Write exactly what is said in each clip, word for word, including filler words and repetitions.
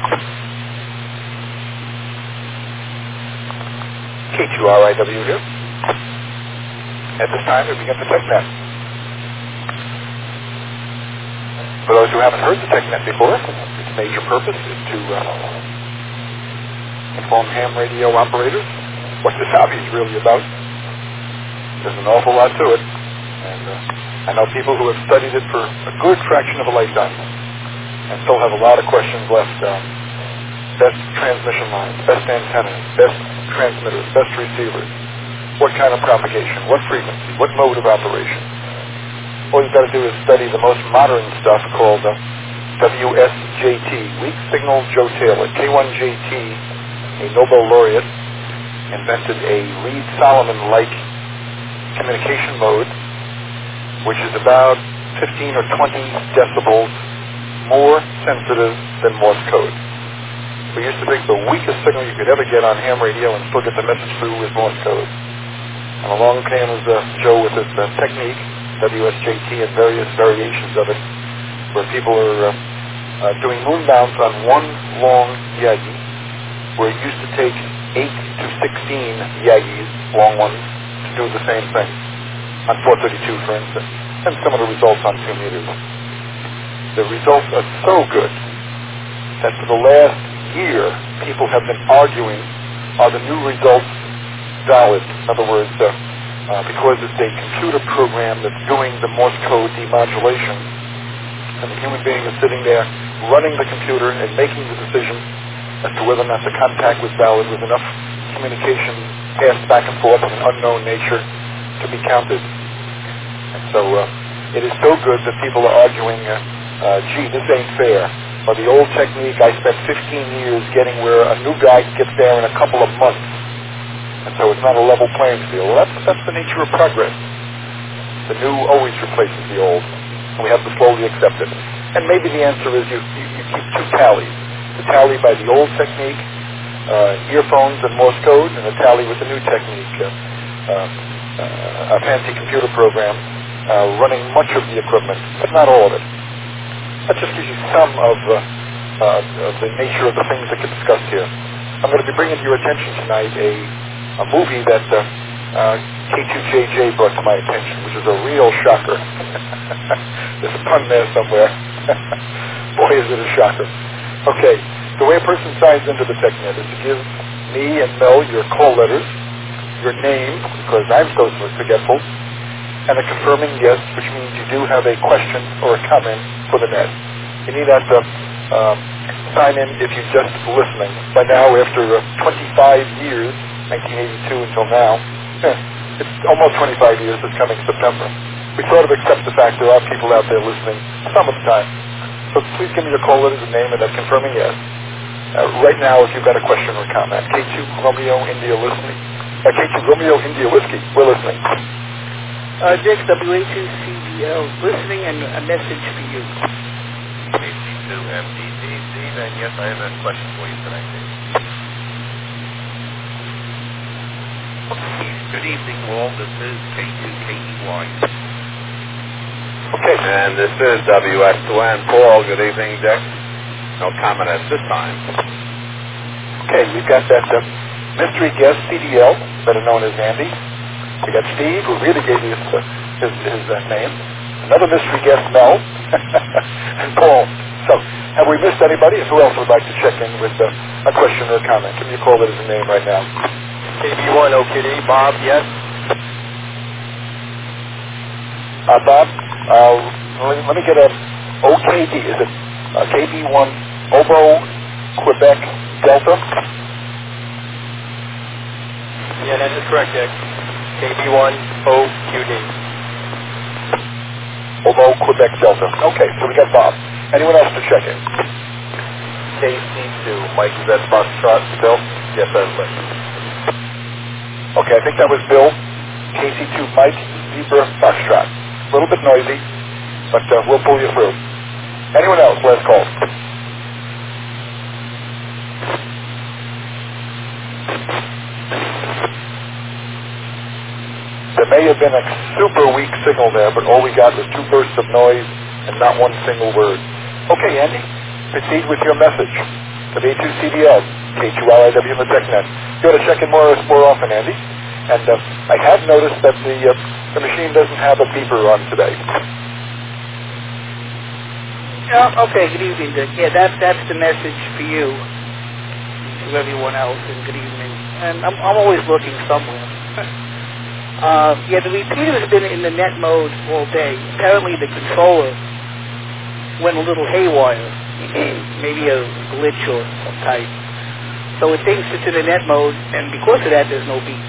K two R I W here. At this time, we begin the TechNet. For those who haven't heard the TechNet before, its major purpose is to uh, inform ham radio operators what this hobby is really about. There's an awful lot to it, and uh, I know people who have studied it for a good fraction of a lifetime and still have a lot of questions left. Um, best transmission lines, best antennas, best transmitters, best receivers, what kind of propagation, what frequency, what mode of operation. All you've got to do is study the most modern stuff called uh, W S J T, Weak Signal Joe Taylor. K one J T, a Nobel laureate, invented a Reed-Solomon-like communication mode, which is about fifteen or twenty decibels more sensitive than Morse code. We used to think the weakest signal you could ever get on ham radio and still get the message through was Morse code. And along came uh, Joe with this uh, technique, W S J T, and various variations of it, where people are uh, uh, doing moon bounce on one long Yagi, where it used to take eight to sixteen Yagis, long ones, to do the same thing, on four thirty-two, for instance, and similar results on two meters. The results are so good that for the last year, people have been arguing, are the new results valid? In other words, uh, uh, because it's a computer program that's doing the Morse code demodulation, and the human being is sitting there running the computer and making the decision as to whether or not the contact was valid with enough communication passed back and forth of an unknown nature to be counted. And so uh, it is so good that people are arguing, uh, uh, gee, this ain't fair. Or the old technique, I spent fifteen years getting where a new guy gets there in a couple of months. And so it's not a level playing field. Well, that's, that's the nature of progress. The new always replaces the old. And we have to slowly accept it. And maybe the answer is you, you, you keep two tallies. The tally by the old technique, uh, earphones and Morse code, and a tally with the new technique, uh, uh, a fancy computer program uh, running much of the equipment, but not all of it. That just gives you some of, uh, uh, of the nature of the things that get discussed here. I'm going to be bringing to your attention tonight a, a movie that uh, uh, K two J J brought to my attention, which is a real shocker. There's a pun there somewhere. Boy, is it a shocker. Okay, the way a person signs into the TechNet is to give me and Mel your call letters, your name, because I'm so forgetful, and a confirming yes, which means you do have a question or a comment for the net. You need that to um, sign in if you're just listening. By now, after uh, twenty-five years, nineteen eighty-two until now, eh, it's almost twenty-five years this coming September. We sort of accept the fact there are people out there listening some of the time. So please give me your call letters and name and a confirming yes. Uh, right now, if you've got a question or comment, K two Romeo India listening. Uh, K two Romeo India Whiskey, we're listening. Uh, Dick, W A two C B L, listening, and a message for you. K C two M D D C, then yes, I have a question for you tonight. Good evening, all. This is K two K E Y. Okay. And this is W S two N. Paul, good evening, Dick. No comment at this time. Okay, we've got that uh, mystery guest, C D L, better known as Andy. We got Steve, who really gave you his, uh, his, his uh, name. Another mystery guest, Mel. And Paul. So, have we missed anybody? Who else would like to check in with uh, a question or a comment? Give me a call that is a name right now. K B one O K D, Bob, yes? Uh, Bob, uh, let, me, let me get a O K D. Is it uh, K B one Obo Quebec Delta? Yeah, that is correct, Dick. K B one O Q D. Obo Quebec Delta. Okay, so we got Bob. Anyone else to check in? K C two, Mike Zed Foxtrot, Bill? Yes, I was listening. Okay, I think that was Bill. K C two Mike Zebra Foxtrot. A little bit noisy, but uh, we'll pull you through. Anyone else? Last call. There may have been a super weak signal there, but all we got was two bursts of noise and not one single word. Okay, Andy, proceed with your message. W A two C D L, K two L I W in the TechNet. You ought to check in more, more often, Andy. And uh, I have noticed that the, uh, the machine doesn't have a beeper on today. Oh, okay, good evening, Dick. Yeah, that, that's the message for you, to everyone else, and good evening. And I'm, I'm always looking somewhere. uh, yeah, the repeater has been in the net mode all day. Apparently the controller went a little haywire, maybe a glitch or some type. So it thinks it's in the net mode, and because of that, there's no beep.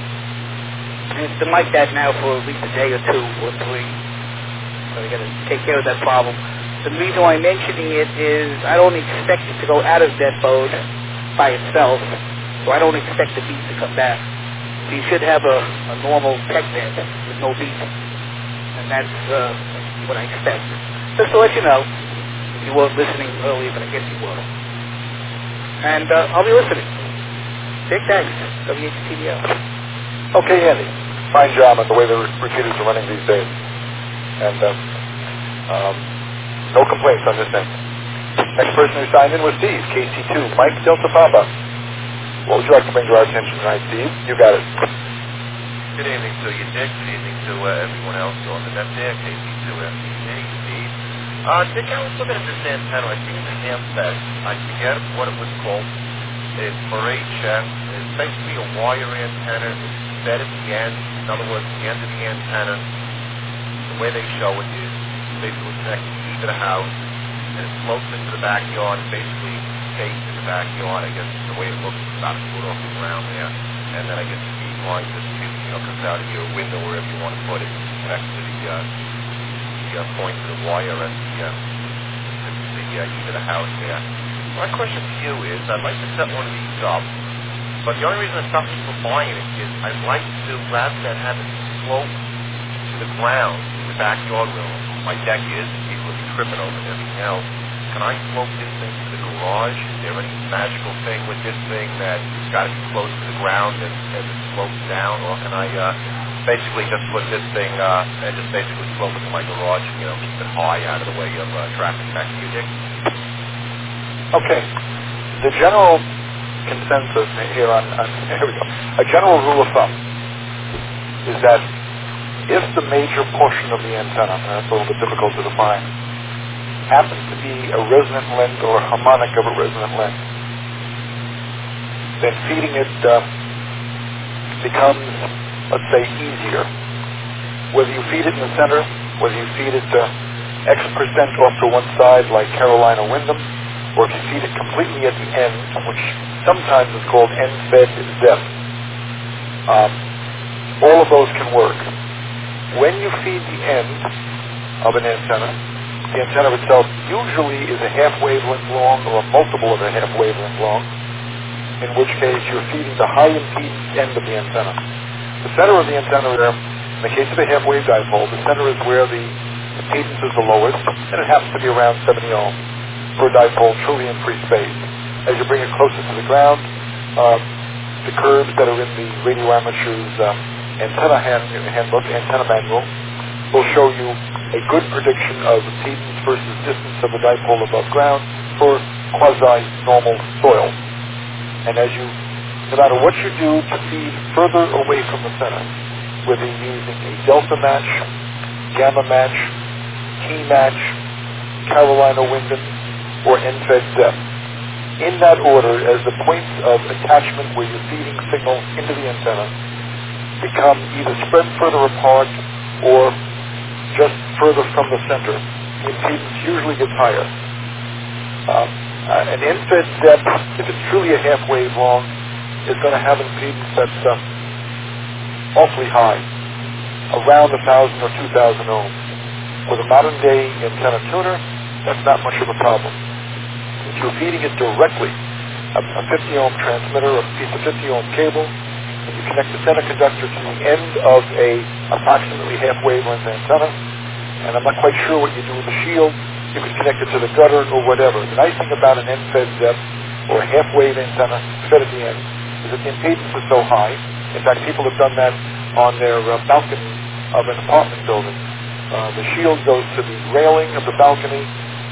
And it's been like that now for at least a day or two or three. So we got to take care of that problem. The reason why I'm mentioning it is I don't expect it to go out of net mode by itself, so I don't expect the beep to come back. So you should have a, a normal TechNet with no beep, and that's uh, what I expect. Just to let you know, you weren't listening earlier, but I guess you were. And uh, I'll be listening. Big thanks, W H T D L. Okay, Andy. Fine job on the way the repeaters are running these days. And uh, um, no complaints on this end. Next person who signed in was Steve, K C two, Mike Delta Papa. What would you like to bring to our attention tonight, Steve? You got it. Good evening to you, Dick. Good evening to uh, everyone else on the net there, K C two F T G, Steve. Uh, Dick, I was looking at this antenna. I seen the damn set. I forget what it was called. It's for H F. It's basically a wire antenna. It's fed at the end. In other words, the end of the antenna, the way they show it is basically connected to the house, and it slopes into the backyard, basically cased in the backyard. I guess the way it looks is about a foot off the ground there. And then I guess the feed line just you know, comes out of your window wherever you want to put it, connects to the, uh, the uh, point of the wire at the, uh, the uh, end of the house there. My question to you is, I'd like to set one of these up, but the only reason I stop me from buying it is I'd like to, rather than have it slope to the ground in the backyard where my deck is, and people will be tripping over it and everything else, can I slope this thing to the garage? Is there any magical thing with this thing that it's got to be close to the ground and as it slopes down, or can I uh, basically just put this thing uh, and just basically slope it to my garage, you know, keep it high out of the way of uh, traffic? Back to you, Dick. Okay. The general consensus here on, on here we go. A general rule of thumb is that if the major portion of the antenna, and that's a little bit difficult to define, happens to be a resonant length or a harmonic of a resonant length, then feeding it uh, becomes, let's say, easier. Whether you feed it in the center, whether you feed it uh, X percent off to one side like Carolina Wyndham, or if you feed it completely at the end, which sometimes is called end-fed depth. Um, all of those can work. When you feed the end of an antenna, the antenna itself usually is a half wavelength long or a multiple of a half wavelength long, in which case you're feeding the high impedance end of the antenna. The center of the antenna, in the case of a half wave dipole, the center is where the impedance is the lowest, and it happens to be around seventy ohms per dipole, truly in free space. As you bring it closer to the ground, uh, the curves that are in the radio amateur's uh, antenna hand, handbook, antenna manual, will show you a good prediction of impedance versus distance of the dipole above ground for quasi-normal soil. And as you, no matter what you do to feed further away from the center, whether you're using a delta match, gamma match, T match, Carolina Wyndham, or end-fed depth, in that order, as the points of attachment where you're feeding signal into the antenna become either spread further apart or just further from the center, the impedance usually gets higher. Um, uh, an end-fed depth, if it's truly a half wave long, is going to have an impedance that's uh, awfully high, around one thousand or two thousand ohms. With a modern-day antenna tuner, that's not much of a problem. If you're feeding it directly, a, a fifty ohm transmitter or a piece of fifty ohm cable, and you connect the center conductor to the end of a approximately half wavelength antenna, and I'm not quite sure what you do with the shield, you could connect it to the gutter or whatever. The nice thing about an end-fed depth or a half wave antenna fed at the end is that the impedance is so high. In fact, people have done that on their uh, balcony of an apartment building. Uh, the shield goes to the railing of the balcony,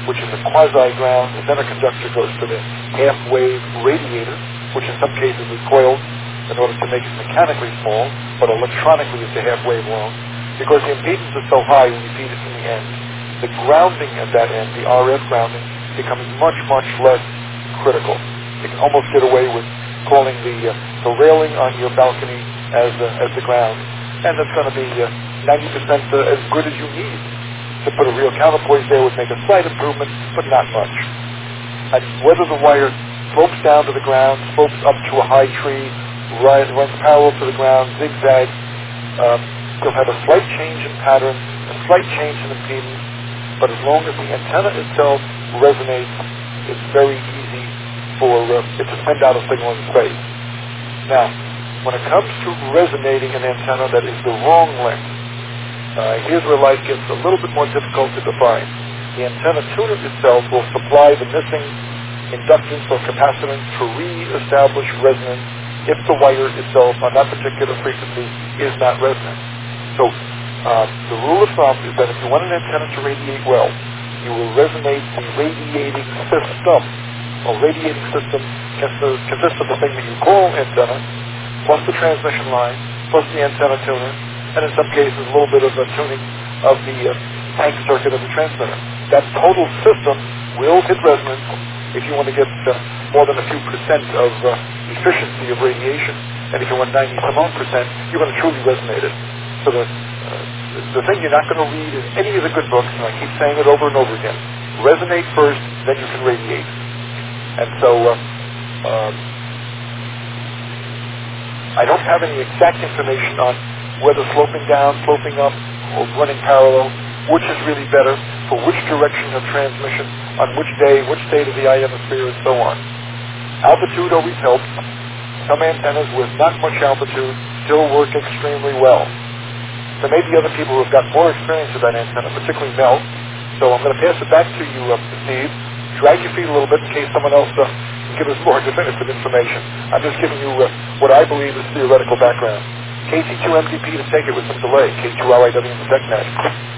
which is a quasi-ground, the center conductor goes to the half-wave radiator, which in some cases is coiled in order to make it mechanically small, but electronically it's a half-wave long. Because the impedance is so high when you feed it from the end, the grounding at that end, the R F grounding, becomes much, much less critical. You can almost get away with calling the, uh, the railing on your balcony as, uh, as the ground. And that's going to be uh, ninety percent uh, as good as you need. To put a real counterpoise there would make a slight improvement, but not much. And whether the wire slopes down to the ground, slopes up to a high tree, runs, runs parallel to the ground, zigzags, um, you'll have a slight change in pattern, a slight change in impedance, but as long as the antenna itself resonates, it's very easy for uh, it to send out a signal in space. Now, when it comes to resonating an antenna that is the wrong length, uh, here's where life gets a little bit more difficult to define. The antenna tuner itself will supply the missing inductance or capacitance to re-establish resonance if the wire itself on that particular frequency is not resonant. So uh, the rule of thumb is that if you want an antenna to radiate well, you will resonate the radiating system. Well, radiating system consists of the thing that you call antenna, plus the transmission line, plus the antenna tuner, and in some cases a little bit of a tuning of the uh, tank circuit of the transmitter. That total system will hit resonance if you want to get uh, more than a few percent of uh, efficiency of radiation. And if you want ninety some odd percent, you're going to truly resonate it. So the, uh, the thing you're not going to read in any of the good books, and I keep saying it over and over again, resonate first, then you can radiate. And so uh, um, I don't have any exact information on whether sloping down, sloping up, or running parallel, which is really better, for which direction of transmission, on which day, which state of the ionosphere, and so on. Altitude always helps. Some antennas with not much altitude still work extremely well. There may be other people who have got more experience with that antenna, particularly Mel. So I'm going to pass it back to you, uh, Steve. Drag your feet a little bit in case someone else uh, can give us more definitive information. I'm just giving you uh, what I believe is theoretical background. K C two M D P to take it with some delay. K two R I W to TechNet.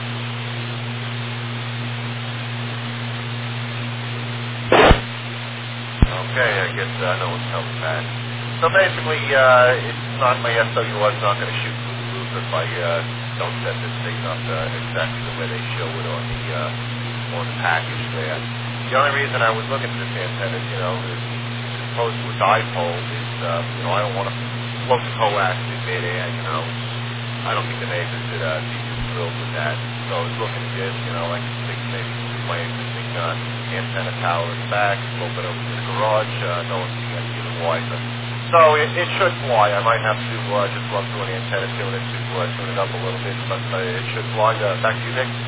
Okay, I guess uh, no one's coming back. So basically, uh, it's not my S O U is not going to shoot through the roof if I uh, don't set this thing up uh, exactly the way they show it on the uh, on the package there. The only reason I was looking at this antenna, you know, is as opposed to a dipole, is uh, you know I don't want to float the coax in midair. You know, I don't think the neighbors would uh, be too thrilled with that. So I was looking at this, you know, I can think maybe move my existing uh, antenna tower in the back, float it over to the garage. Uh, no one's going to even wiser. So it, it should fly. I might have to uh, just run through an antenna tuner to uh, tune it up a little bit, but uh, it should fly. Uh, back to you, Nick.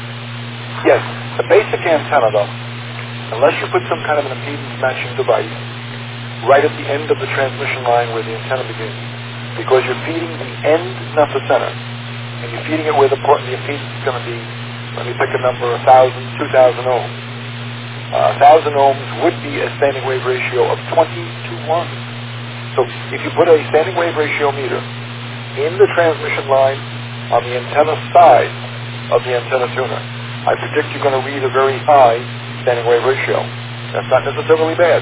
Yes, the basic antenna, though, unless you put some kind of an impedance matching device right at the end of the transmission line where the antenna begins, because you're feeding the end, not the center, and you're feeding it where the, the impedance is going to be, let me pick a number, one thousand, two thousand ohms. Uh, one thousand ohms would be a standing wave ratio of twenty to one. So if you put a standing wave ratio meter in the transmission line on the antenna side of the antenna tuner, I predict you're going to read a very high standing wave ratio. That's not necessarily bad.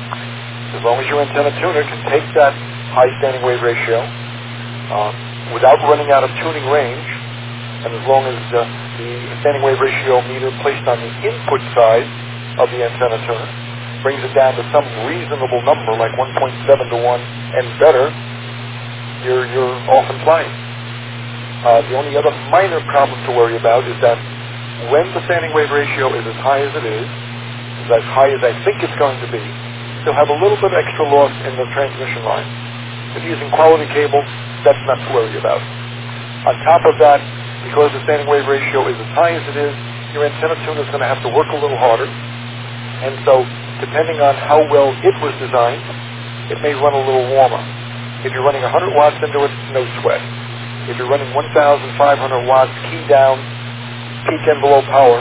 As long as your antenna tuner can take that high standing wave ratio uh, without running out of tuning range, and as long as uh, the standing wave ratio meter placed on the input side of the antenna tuner brings it down to some reasonable number, like one point seven to one and better, you're, you're off and flying. Uh, the only other minor problem to worry about is that when the standing wave ratio is as high as it is, is as high as I think it's going to be, you'll have a little bit extra loss in the transmission line. If you're using quality cable, that's not to worry about. On top of that, because the standing wave ratio is as high as it is, your antenna tuner is going to have to work a little harder. And so, depending on how well it was designed, it may run a little warmer. If you're running one hundred watts into it, no sweat. If you're running one thousand five hundred watts key down, peak envelope power,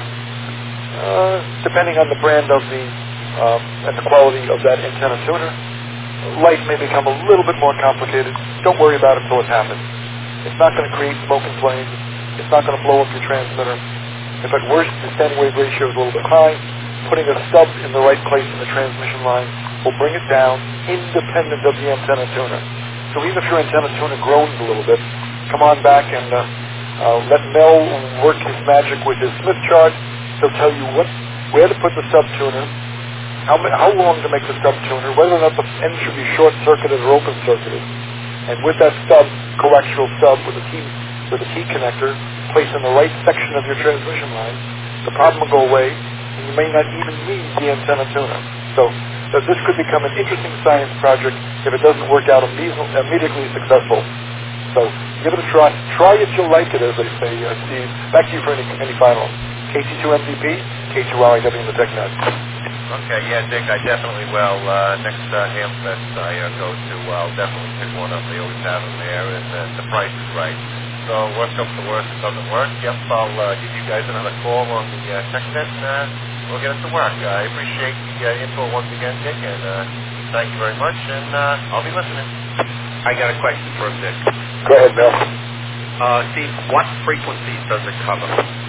uh, depending on the brand of the um, and the quality of that antenna tuner, life may become a little bit more complicated. Don't worry about it until it happens. It's not going to create smoke and flames. It's not going to blow up your transmitter. If at worst the standing wave ratio is a little bit high, putting a stub in the right place in the transmission line will bring it down independent of the antenna tuner. So even if your antenna tuner groans a little bit, come on back and uh, uh, let Mel work his magic with his Smith chart. He'll tell you what, where to put the stub tuner, how, how long to make the stub tuner, whether or not the end should be short-circuited or open-circuited. And with that stub, coaxial stub with a key, with a key connector, placed in the right section of your transmission line, the problem will go away, and you may not even need the antenna tuner. So uh, this could become an interesting science project if it doesn't work out immediately, immediately successful. So give it a try. Try it, you'll like it, as they say. Uh, Steve, back to you for any, any final. K T two M D P, K two R I W in the TechNet. Okay, yeah, Dick, I definitely will. Uh, next uh, Hamfest I uh, go to, I'll definitely pick one up. They always have them there, and uh, the price is right. So worst comes to worst, it doesn't work. Yep, I'll uh, give you guys another call on the uh, TechNet, and uh, we'll get it to work. Uh, I appreciate the uh, info once again, Dick, and uh, thank you very much, and uh, I'll be listening. I got a question for him, Dick. Go ahead, Bill. Uh, Steve, what frequencies does it cover?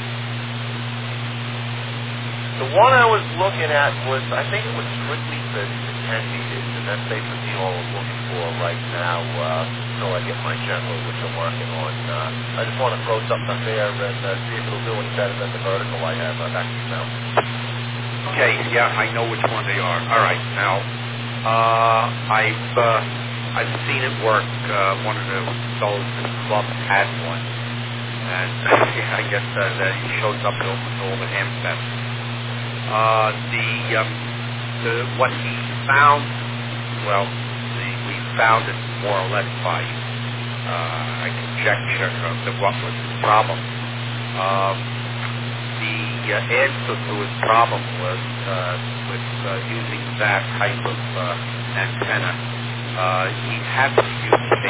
The one I was looking at was, I think it was strictly the, the ten meters, and that's basically all I'm looking for right now uh, until I get my general, which I'm working on. Uh, I just want to throw something up there and uh, see if it'll do any better than the vertical I have uh, back to you now. Okay, yeah, I know which one they are. All right, now, uh, I've uh, I've seen it work. Uh, one of the fellows in the club had one, and I guess uh, that he shows up at almost all the Hamfest. Uh, the, um, the, what he found, well, the, we found it more or less by uh, a conjecture of the, what was his problem. Um, the uh, answer to his problem was uh, with uh, using that type of uh, antenna. Uh, he had to use a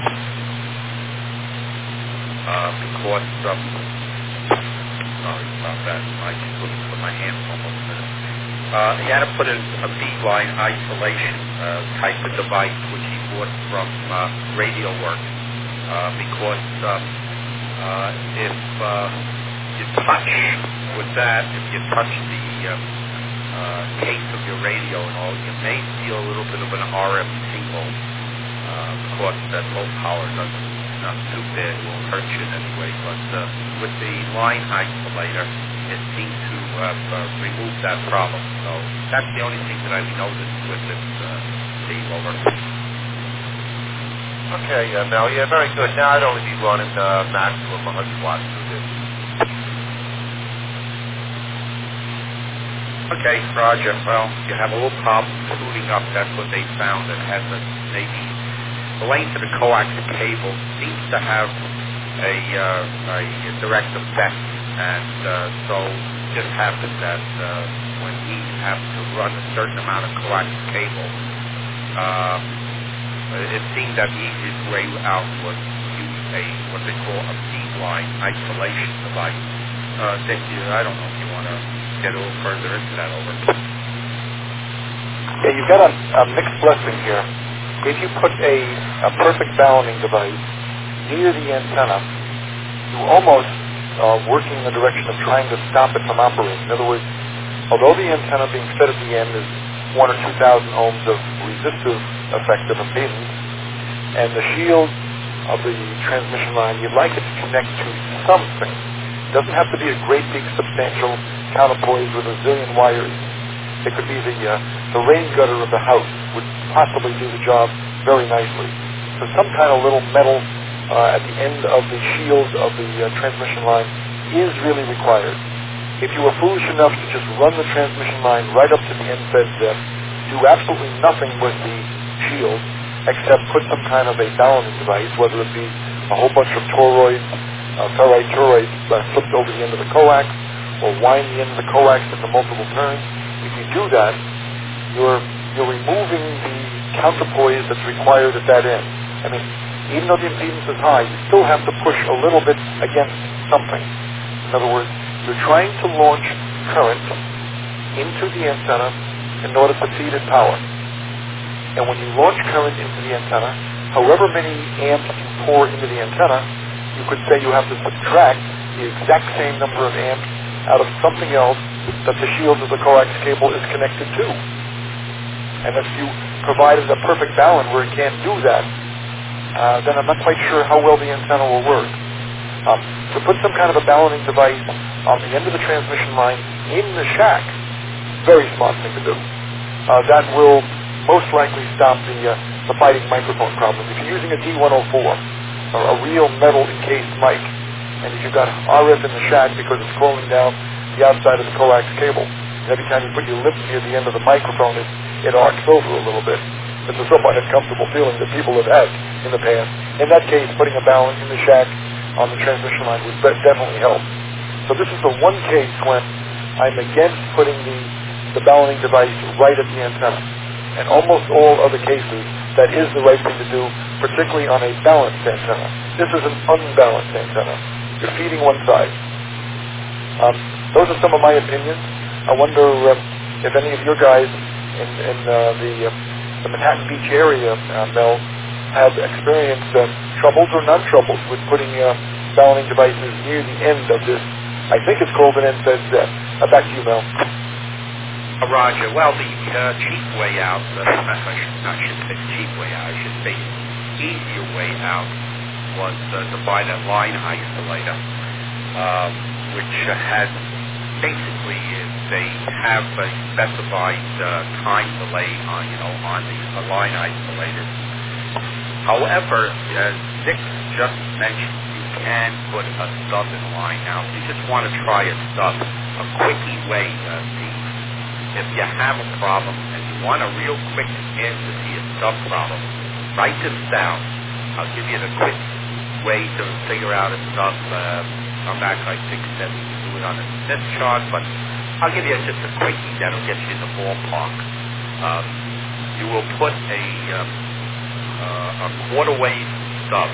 uh, because of sorry about that. I just couldn't put my hands almost in it. Uh, he had to put in a beadline isolation uh, type of device, which he bought from uh, Radio Works, uh, because um, uh, if uh, you touch with that, if you touch the uh, uh, case of your radio and all, you may feel a little bit of an R F signal. Uh, of course, that low power doesn't not too bad, it won't hurt you in any way, but uh, with the line isolator, it seemed to uh, uh, remove that problem. So that's the only thing that I've noticed with this uh, Steve over. Okay, uh, Mel, yeah, very good. Now I'd only be running uh, maximum one hundred watts through this. Okay, Roger. Well, you have a little problem tuning up. That's what they found. It has a maybe the length of the coax cable seems to have a, uh, a direct effect, and uh, so it just happened that uh, when he had to run a certain amount of coax cable, uh, it seemed that the easiest way out was to use a what they call a beadline isolation device. Uh, Dick, you, I don't know if you want to get a little further into that over. Yeah, you've got a, a mixed blessing here. If you put a, a perfect balancing device near the antenna, you almost are working in the direction of trying to stop it from operating. In other words, although the antenna being fed at the end is one or two thousand ohms of resistive effective impedance, and the shield of the transmission line, you'd like it to connect to something. It doesn't have to be a great big substantial counterpoise with a zillion wires. It could be the uh, the rain gutter of the house would possibly do the job very nicely. So some kind of little metal uh, at the end of the shield of the uh, transmission line is really required. If you were foolish enough to just run the transmission line right up to the end-fed zip, do absolutely nothing with the shield except put some kind of a balancing device, whether it be a whole bunch of toroids, uh, ferrite toroids uh, flipped over the end of the coax, or wind the end of the coax into multiple turns. If you do that, you're you're removing the counterpoise that's required at that end. I mean, even though the impedance is high, you still have to push a little bit against something. In other words, you're trying to launch current into the antenna in order to feed it power. And when you launch current into the antenna, however many amps you pour into the antenna, you could say you have to subtract the exact same number of amps out of something else that the shield of the coax cable is connected to. And if you provided a perfect balun where it can't do that, uh, then I'm not quite sure how well the antenna will work. Um, to put some kind of a baluning device on the end of the transmission line in the shack, very smart thing to do. Uh, that will most likely stop the uh, the fighting microphone problem. If you're using a D one oh four, or a real metal encased mic, and if you've got R F in the shack because it's crawling down the outside of the coax cable, and every time you put your lips near the end of the microphone, it, it arcs over a little bit. It's a somewhat uncomfortable feeling that people have had in the past. In that case, putting a balun in the shack on the transmission line would definitely help. So this is the one case when I'm against putting the, the baluning device right at the antenna. And almost all other cases, that is the right thing to do, particularly on a balanced antenna. This is an unbalanced antenna. You're feeding one side. Um, those are some of my opinions. I wonder um, if any of your guys in, in uh, the, uh, the Manhattan Beach area, uh, Mel, have experienced uh, troubles or non-troubles with putting uh, baluning devices near the end of this. I think it's called an N Z Z. Uh, back to you, Mel. Uh, Roger. Well, the uh, cheap way out, uh, I, should, I should say cheap way out, I should say easier way out was uh, to buy that line isolator, uh, which uh, has basically, uh, they have a specified uh, time delay on, you know, on the, the line isolator. However, as Dick just mentioned, you can put a stub in line. Now, if you just want to try a stub, a quickie way, uh, Steve, if you have a problem and you want a real quick answer to your stub problem, write this down. I'll give you the quick way to figure out a stub. Uh, come back, I think that we can do it on a Smith chart, but I'll give you just a quickie that'll get you in the ballpark. Um, you will put a, um, uh, a quarter wave stub.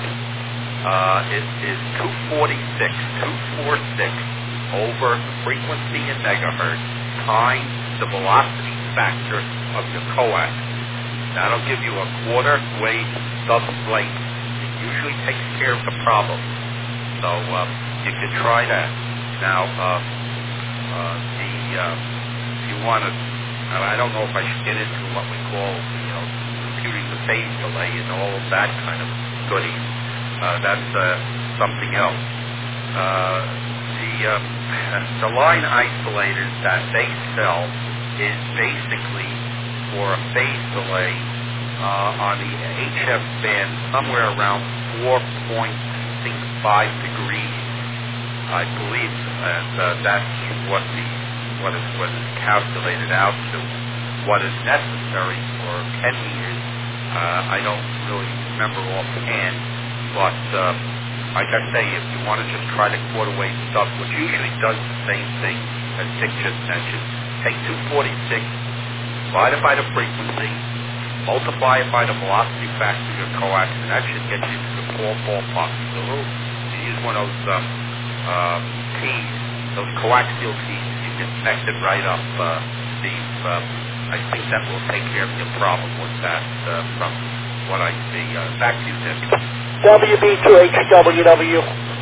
Uh, it is two forty-six, two forty-six over frequency in megahertz times the velocity factor of your coax. That'll give you a quarter wave stub length. It usually takes care of the problem. So uh, you can try that. Now, uh, uh, the uh, if you want to, I don't know if I should get into what we call, you know, computing the phase delay and all of that kind of goodies. Uh, that's uh, something else. Uh, the uh, the line isolators that they sell is basically for a phase delay uh, on the H F band somewhere around four point six five degrees, I believe, and uh, that's what the what is what is calculated out to. What is necessary for ten meters, uh, I don't really remember offhand, but uh, like I say, if you want to just try the quarter wave stuff, which usually does the same thing as Dick just mentioned, take two forty-six, divide it by the frequency, multiply it by the velocity factor of your coax, and that should get you to the ball ballpark. So you use one of those um, uh, tees, those coaxial tees, you can connect it right up, uh, Steve. Uh, I think that will take care of your problem with that uh, from what I see. Uh, back to you, Dick. W B two H W W.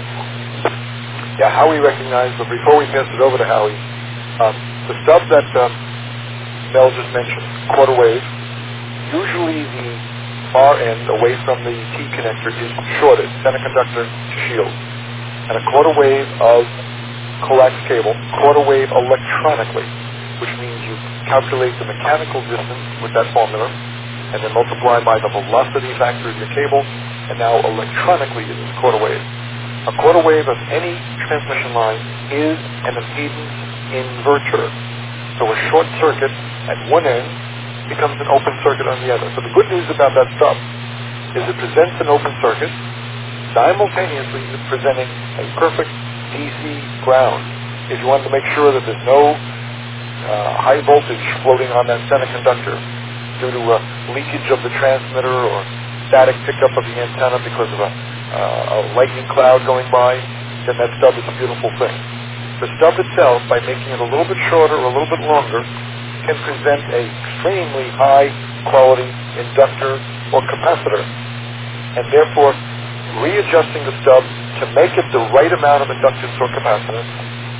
Yeah, Howie recognized, but before we pass it over to Howie, um, the stub that um, Mel just mentioned, quarter wave, usually the far end away from the T connector is shorted, center conductor to shield. And a quarter wave of coax cable, quarter wave electronically, which means you calculate the mechanical distance with that formula, and then multiply by the velocity factor of your cable, and now electronically it is a quarter wave. A quarter wave of any transmission line is an impedance inverter. So a short circuit at one end becomes an open circuit on the other. So the good news about that stuff is it presents an open circuit, simultaneously it's presenting a perfect D C ground. If you want to make sure that there's no uh, high voltage floating on that center conductor due to a leakage of the transmitter or static pickup of the antenna because of a, uh, a lightning cloud going by, then that stub is a beautiful thing. The stub itself, by making it a little bit shorter or a little bit longer, can present a extremely high quality inductor or capacitor, and therefore readjusting the stub to make it the right amount of inductance or capacitance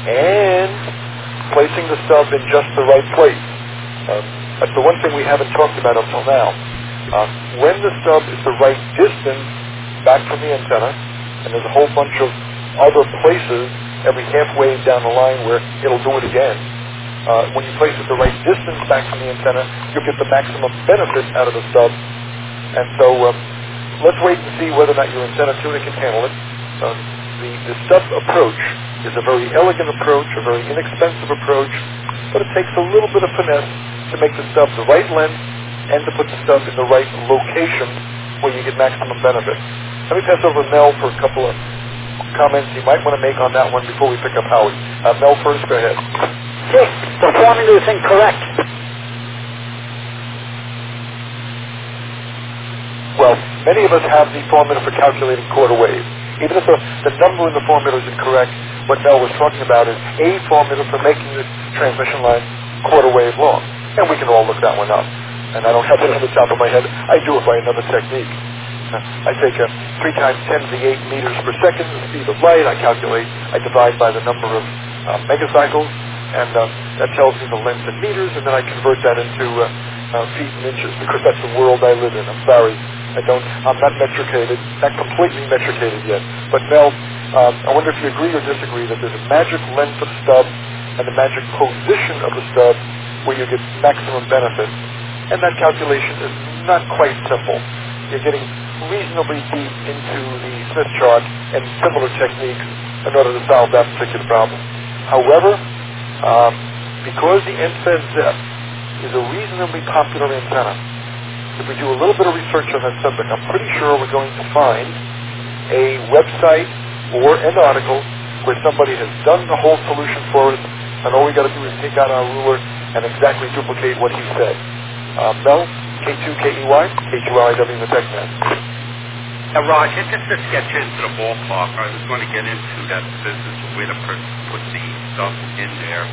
and placing the stub in just the right place. Um, that's the one thing we haven't talked about up till now. Um, when the stub is the right distance back from the antenna, and there's a whole bunch of other places every half wave down the line where it'll do it again, uh, when you place it the right distance back from the antenna, you'll get the maximum benefit out of the stub. And so um, let's wait and see whether or not your antenna tuner can handle it. Um, the, the stub approach is a very elegant approach, a very inexpensive approach, but it takes a little bit of finesse to make the stub the right length and to put the stub in the right location where you get maximum benefit. Let me pass over to Mel for a couple of comments you might want to make on that one before we pick up Howie. Uh, Mel first, go ahead. Dick, the formula is incorrect. Well, many of us have the formula for calculating quarter wave. Even if the, the number in the formula is incorrect, what Mel was talking about is a formula for making the transmission line quarter wave long. And we can all look that one up. And I don't have it on the top of my head. I do it by another technique. Uh, I take a three times ten to the eight meters per second, the speed of light. I calculate, I divide by the number of uh, megacycles, and uh, that tells me the length in meters, and then I convert that into uh, uh, feet and inches, because that's the world I live in. I'm sorry. I don't, I'm not metricated, not completely metricated yet. But Mel, um, I wonder if you agree or disagree that there's a magic length of the stub and a magic position of the stub where you get maximum benefit. And that calculation is not quite simple. You're getting reasonably deep into the Smith chart and similar techniques in order to solve that particular problem. However, um, because the N F E D ZEP is a reasonably popular antenna, if we do a little bit of research on that subject, I'm pretty sure we're going to find a website or an article where somebody has done the whole solution for us, and all we got to do is take out our ruler and exactly duplicate what he said. Uh, Mel, K two K E Y, K two R I W, the Tech Man. Now, Raj, just to get you into the ballpark, I was going to get into that business of where to put the stuff in there.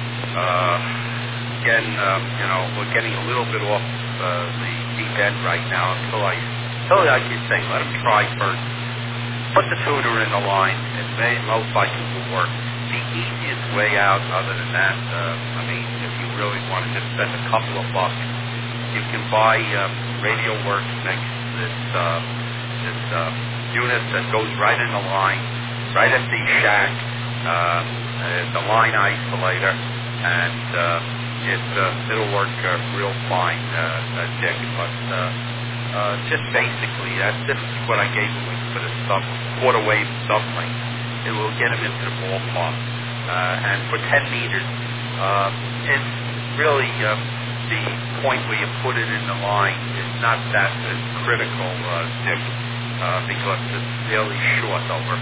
Uh, again, um, you know, we're getting a little bit off uh, the deep end right now until I, until I can say, let them try first. Put the tuner in the line. It may most likely will work. The easiest way out, other than that, uh, I mean, if you really want to just spend a couple of bucks, you can buy uh, Radio Works makes this uh, this uh, unit that goes right in the line, right at the shack. Uh, it's a line isolator, and uh, it uh, it'll work uh, real fine, uh, uh, Dick. But uh, uh, just basically, that this is what I gave him for the sub quarter wave sublink. It will get him into the ballpark, uh, and for ten meters, uh, it's really. Uh, The point where you put it in the line is not that uh, critical, uh, Dick, uh, because it's fairly short over.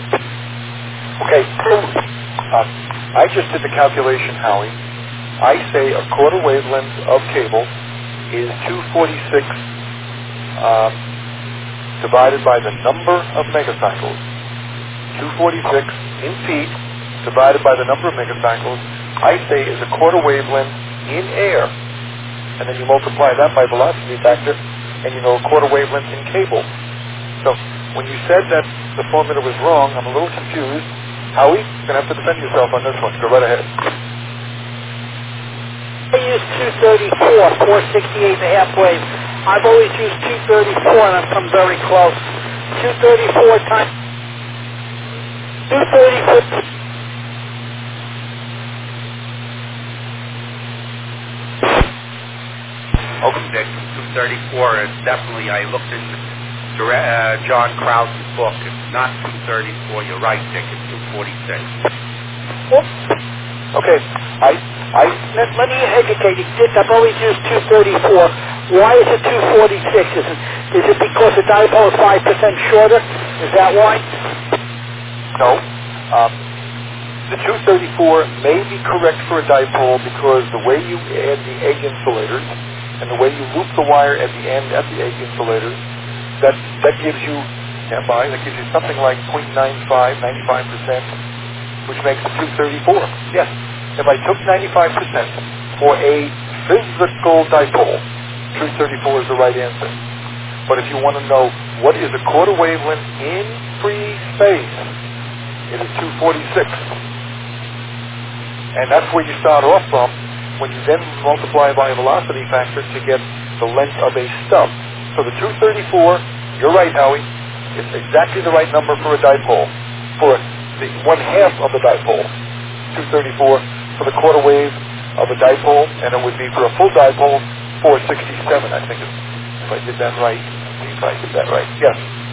Okay. Uh, I just did the calculation, Howie. I say a quarter wavelength of cable is two forty-six um, divided by the number of megacycles. two forty-six in feet divided by the number of megacycles, I say is a quarter wavelength in air. And then you multiply that by velocity factor, and you know a quarter wavelength in cable. So when you said that the formula was wrong, I'm a little confused. Howie, you're going to have to defend yourself on this one. Go right ahead. I use two thirty-four, four sixty-eight and a half wave. I've always used two thirty-four, and I've come very close. two thirty-four times... two thirty-four... Okay, Dick, two thirty-four is definitely, I looked in uh, John Krause's book. It's not two thirty-four. You're right, Dick. It's two forty-six. Okay. I, I, let, let me educate you, Dick. I've always used two thirty-four. Why is it two forty-six? Is it, is it because the dipole is five percent shorter? Is that why? No. Um, the two thirty-four may be correct for a dipole because the way you add the egg insulators and the way you loop the wire at the end at the egg insulators, that that gives you, stand by, that gives you something like zero point nine five, ninety-five percent, which makes it two thirty-four. Yes, if I took ninety-five percent for a physical dipole, two thirty-four is the right answer. But if you want to know what is a quarter wavelength in free space, it is two forty-six. And that's where you start off from when you then multiply by a velocity factor to get the length of a stub. So the two thirty-four, you're right, Howie, it's exactly the right number for a dipole, for the one half of the dipole. two thirty-four for the quarter wave of a dipole, and it would be for a full dipole, four sixty-seven, I think, if I did that right. If I did that right, yes.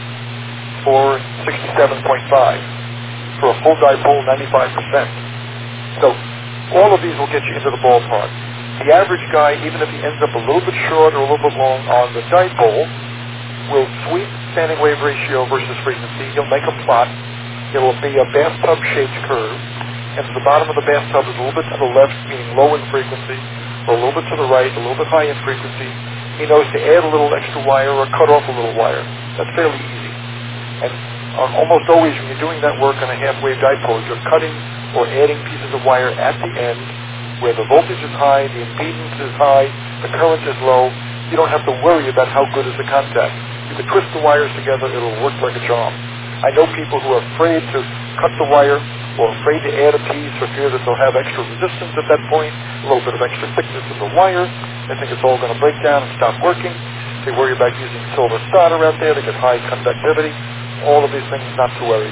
four sixty-seven point five. For a full dipole, ninety-five percent. So all of these will get you into the ballpark. The average guy, even if he ends up a little bit short or a little bit long on the dipole, will sweep standing wave ratio versus frequency. He'll make a plot. It'll be a bathtub-shaped curve. And the bottom of the bathtub is a little bit to the left, meaning low in frequency, or a little bit to the right, a little bit high in frequency. He knows to add a little extra wire or cut off a little wire. That's fairly easy. And uh, almost always when you're doing that work on a half-wave dipole, you're cutting or adding pieces of wire at the end where the voltage is high, the impedance is high, the current is low. You don't have to worry about how good is the contact. You can twist the wires together, it'll work like a charm. I know people who are afraid to cut the wire or afraid to add a piece for fear that they'll have extra resistance at that point, a little bit of extra thickness in the wire. They think it's all going to break down and stop working. They worry about using silver solder out there to get high conductivity. All of these things, not to worry.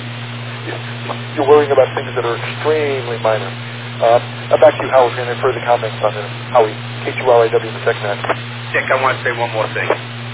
You're worrying about things that are extremely minor. Uh, back to you, Howard, any further comments on this? Howie, K two R I W in the TechNet. Dick, I want to say one more thing.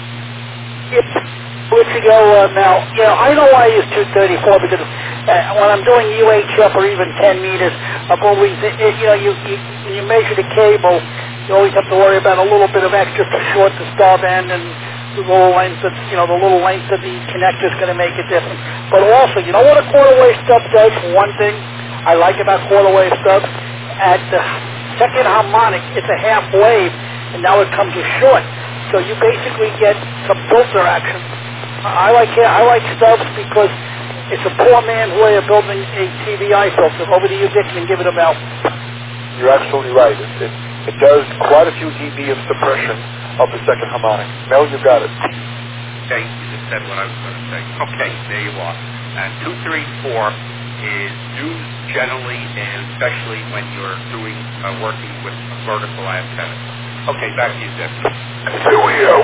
It's weeks ago uh, now, you know, I know why I use two thirty-four because uh, when I'm doing U H F or even ten meters, I've always, it, you know, you, you, when you measure the cable, you always have to worry about a little bit of extra to short the stub end and the little length of, you know, the little length of the connector is going to make a difference. But also, you know what a quarter wave stub does? One thing I like about quarter wave stubs, at the second harmonic, it's a half wave, and now it comes to short. So you basically get some filter action. I like I like stubs because it's a poor man's way of building a T V I filter. Over to you, Dick, and give it a bell. You're absolutely right. It, it, it does quite a few dB of suppression of the second harmonic. Mel, you got it. Okay, you just said what I was going to say. Okay, there you are. And two thirty-four is used generally and especially when you're doing uh, working with vertical antennas. Okay, back to you, Dick. Here we go.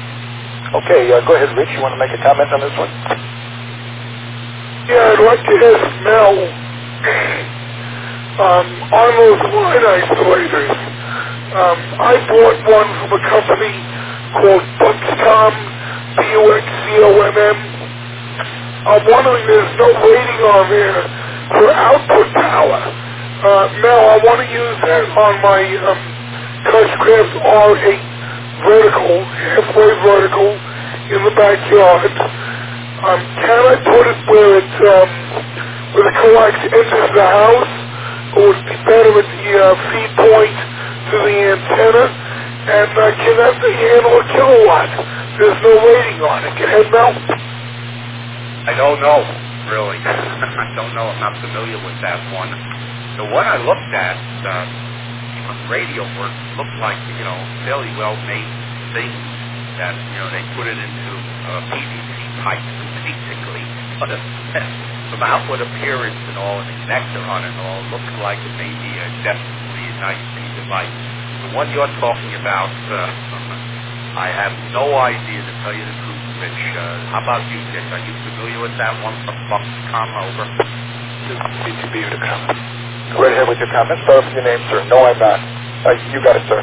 Okay, uh, go ahead, Rich. You want to make a comment on this one? Yeah, I'd like to ask Mel, um, on those line isolators, um, I bought one from a company called Buxcom, B U X C O M M. I'm wondering, there's no rating on there for output power. Uh, Mel, I want to use that on my um, Cushcraft R eight vertical, halfway vertical, in the backyard. Um, can I put it where it, um, where the coax enters the house, or would it be better at the uh, feed point to the antenna? And uh, can that thing handle a kilowatt? There's no rating on it. Go ahead, Mel. I don't know, really. I don't know. I'm not familiar with that one. The one I looked at, uh, on radio work, looked like, you know, fairly well-made thing that, you know, they put it into uh, P V C pipe, basically. But uh, from outward appearance and all, and the connector on it and all, looks like it may be a definitely a nice device. The one you're talking about, uh, I have no idea, to tell you the truth, Rich. Uh, how about you, Dick? Are you familiar with that one from Buxcom? Over. G T B to comment. Go right ahead with your comments. Start with your name, sir. No, I'm not. Uh, you got it, sir.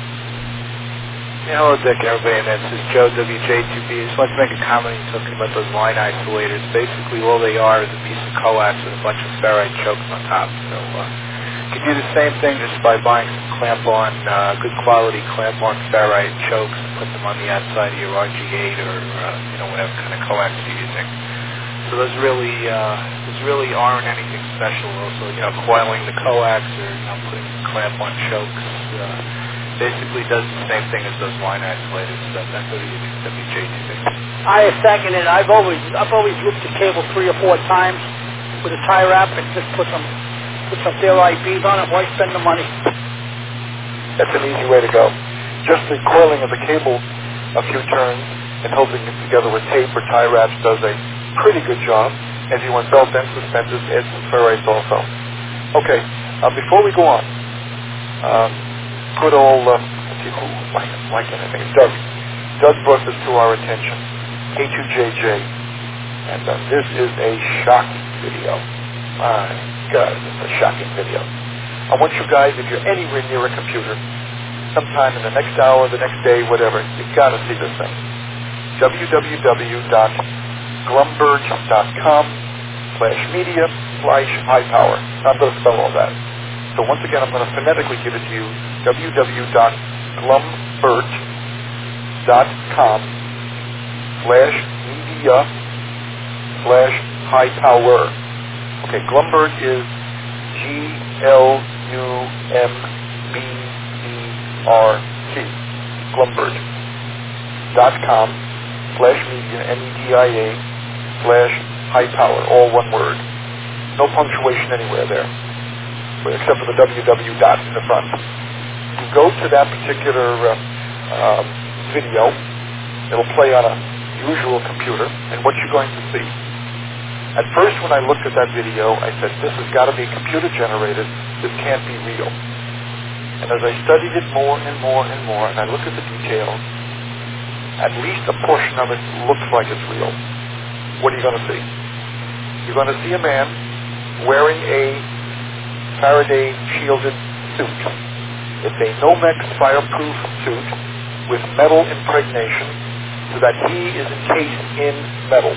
Yeah, hello, Dick, everybody, and this is Joe, W J two B. I just wanted to make a comment. You're talking about those line isolators. Basically, all they are is a piece of coax with a bunch of ferrite chokes on top. So uh, you can do the same thing just by buying some clamp-on, uh, good quality clamp-on ferrite chokes and put them on the outside of your R G eight or, uh, you know, whatever kind of coax you're using. So those really, uh, those really aren't anything special. Also, you know, coiling the coax or, you know, putting some clamp-on chokes, uh, basically does the same thing as those line isolators stuff. That's what you do, W J two B. I second it. I've always, I've always looped the cable three or four times with a tie wrap and just put some, put some fair I Bs on it. Why spend the money? That's an easy way to go. Just the coiling of the cable a few turns and holding it together with tape or tie wraps does a pretty good job. If you want belt and suspenders, add some ferrites also. Okay, Uh, before we go on, um, good old, uh, let's see, who, why, why can't I think of Doug. Doug brought this to our attention, K two J J, and uh, this is a shocking video. My God, it's a shocking video. I want you guys, if you're anywhere near a computer, sometime in the next hour, the next day, whatever, you've got to see this thing. w w w dot glumberg dot com slash media slash high power. I'm going to spell all that. So once again, I'm going to phonetically give it to you, w w w dot glumberg dot com slash media slash high power. Okay, Glumberg is G L U M B E R G. Glumberg dot com slash media, M E D I A, slash high power, all one word. No punctuation anywhere there, except for the W W dot in the front. You go to that particular uh, uh, video, it'll play on a usual computer, and what you're going to see. At first, when I looked at that video, I said, this has got to be computer generated, this can't be real. And as I studied it more and more and more, and I looked at the details, at least a portion of it looks like it's real. What are you going to see? You're going to see a man wearing a Faraday shielded suit. It's a Nomex fireproof suit with metal impregnation so that he is encased in metal.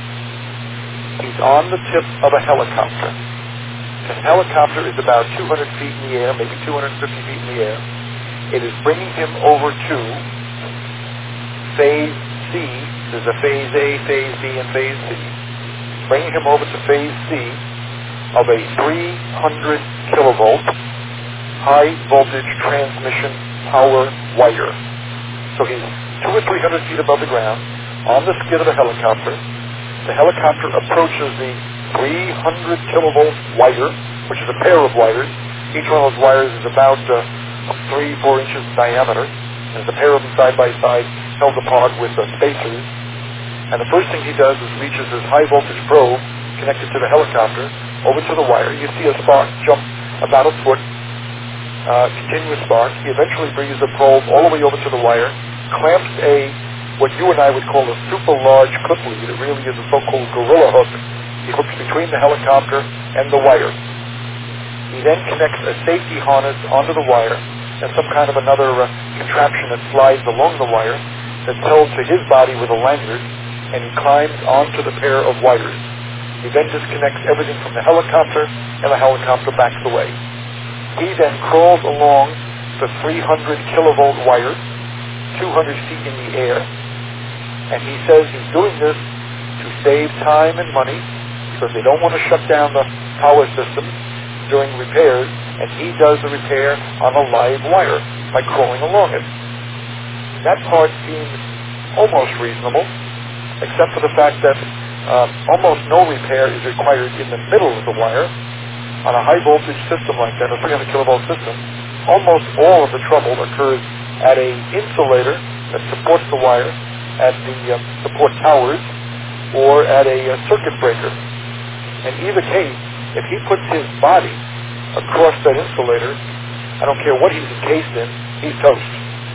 He's on the tip of a helicopter. The helicopter is about two hundred feet in the air, maybe two hundred fifty feet in the air. It is bringing him over to phase C. There's a phase A, phase B, and phase C. Bringing him over to phase C of a three hundred kilovolt high voltage transmission power wire. So he's two or three hundred feet above the ground on the skid of a helicopter. The helicopter approaches the three hundred kilovolt wire, which is a pair of wires. Each one of those wires is about uh, three, four inches in diameter. And there's a pair of them side by side, held apart with uh, spacers. And the first thing he does is reaches his high voltage probe connected to the helicopter over to the wire. You see a spark jump about a foot, uh, continuous spark. He eventually brings the probe all the way over to the wire, clamps a what you and I would call a super large clip lead. It really is a so-called gorilla hook. He hooks between the helicopter and the wire. He then connects a safety harness onto the wire and some kind of another uh, contraption that slides along the wire that's held to his body with a lanyard, and he climbs onto the pair of wires. He then disconnects everything from the helicopter, and the helicopter backs away. He then crawls along the three hundred kilovolt wire, two hundred feet in the air, and he says he's doing this to save time and money because they don't want to shut down the power system during repairs, and he does the repair on a live wire by crawling along it. That part seems almost reasonable, except for the fact that uh, almost no repair is required in the middle of the wire. On a high voltage system like that, a three hundred kilovolt system, almost all of the trouble occurs at a insulator that supports the wire, at the uh, support towers, or at a uh, circuit breaker. In either case, if he puts his body across that insulator, I don't care what he's encased in, he's toast.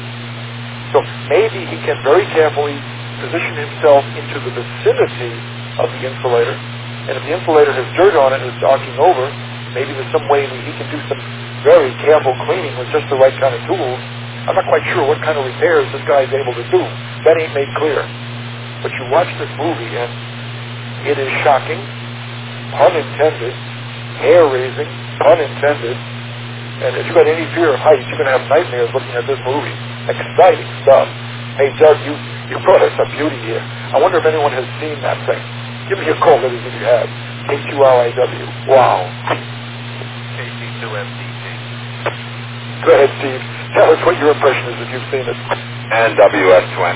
So maybe he can very carefully position himself into the vicinity of the insulator, and if the insulator has dirt on it and is arcing over, maybe there's some way that he can do some very careful cleaning with just the right kind of tools. I'm not quite sure what kind of repairs this guy is able to do. That ain't made clear. But you watch this movie, and it is shocking, pun intended, hair-raising, pun intended, and if you've got any fear of heights, you're going to have nightmares looking at this movie. Exciting stuff. Hey, Doug, you, you brought us some beauty here. I wonder if anyone has seen that thing. Give me a call, ladies, if you have. K two R I W. Wow. K C two M D T. Go ahead, Steve. Tell us what your impression is if you've seen it. And W S Twin.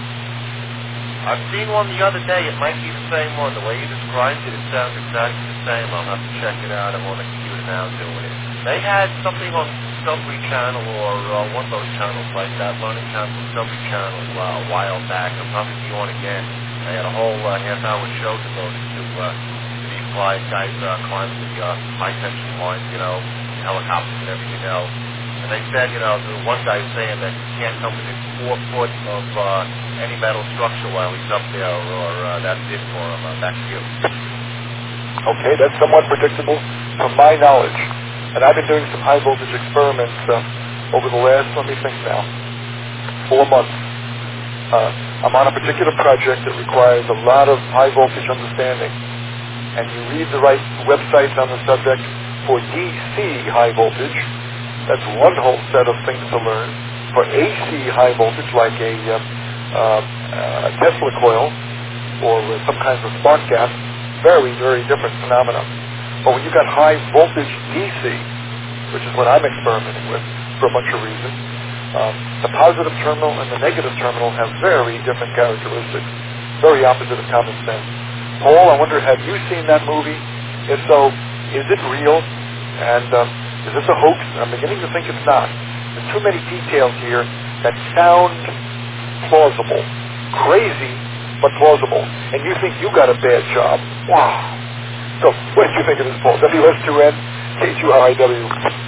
I've seen one the other day. It might be the same one. The way you described it, it sounds exactly the same. I'll have to check it out. I'm on the computer now doing it. They had something on Discovery Channel or uh, one of those channels like that, Learning Channel, Discovery Channel, uh, a while back. It'll probably be on again. They had a whole uh, half-hour show devoted to uh, these guys uh, climbing the uh, high-tension lines, you know, helicopters and everything else. And they said, you know, the one guy was saying that he can't come within four foot of uh, any metal structure while he's up there, or uh, that's it for him. Uh, back to you. Okay, that's somewhat predictable from my knowledge. And I've been doing some high voltage experiments uh, over the last, let me think now, four months. Uh, I'm on a particular project that requires a lot of high voltage understanding. And you read the right websites on the subject for D C high voltage. That's one whole set of things to learn. For A C high voltage, like a, uh, uh, a Tesla coil or some kinds of spark gap, very, very different phenomenon. But when you've got high voltage D C, which is what I'm experimenting with for a bunch of reasons, um, the positive terminal and the negative terminal have very different characteristics, very opposite of common sense. Paul, I wonder, have you seen that movie? If so, is it real? And um, is this a hoax? I'm beginning to think it's not. There's too many details here that sound plausible. Crazy, but plausible. And you think you got a bad job. Wow. So, what did you think of this, Paul? W S two N, K two R I W.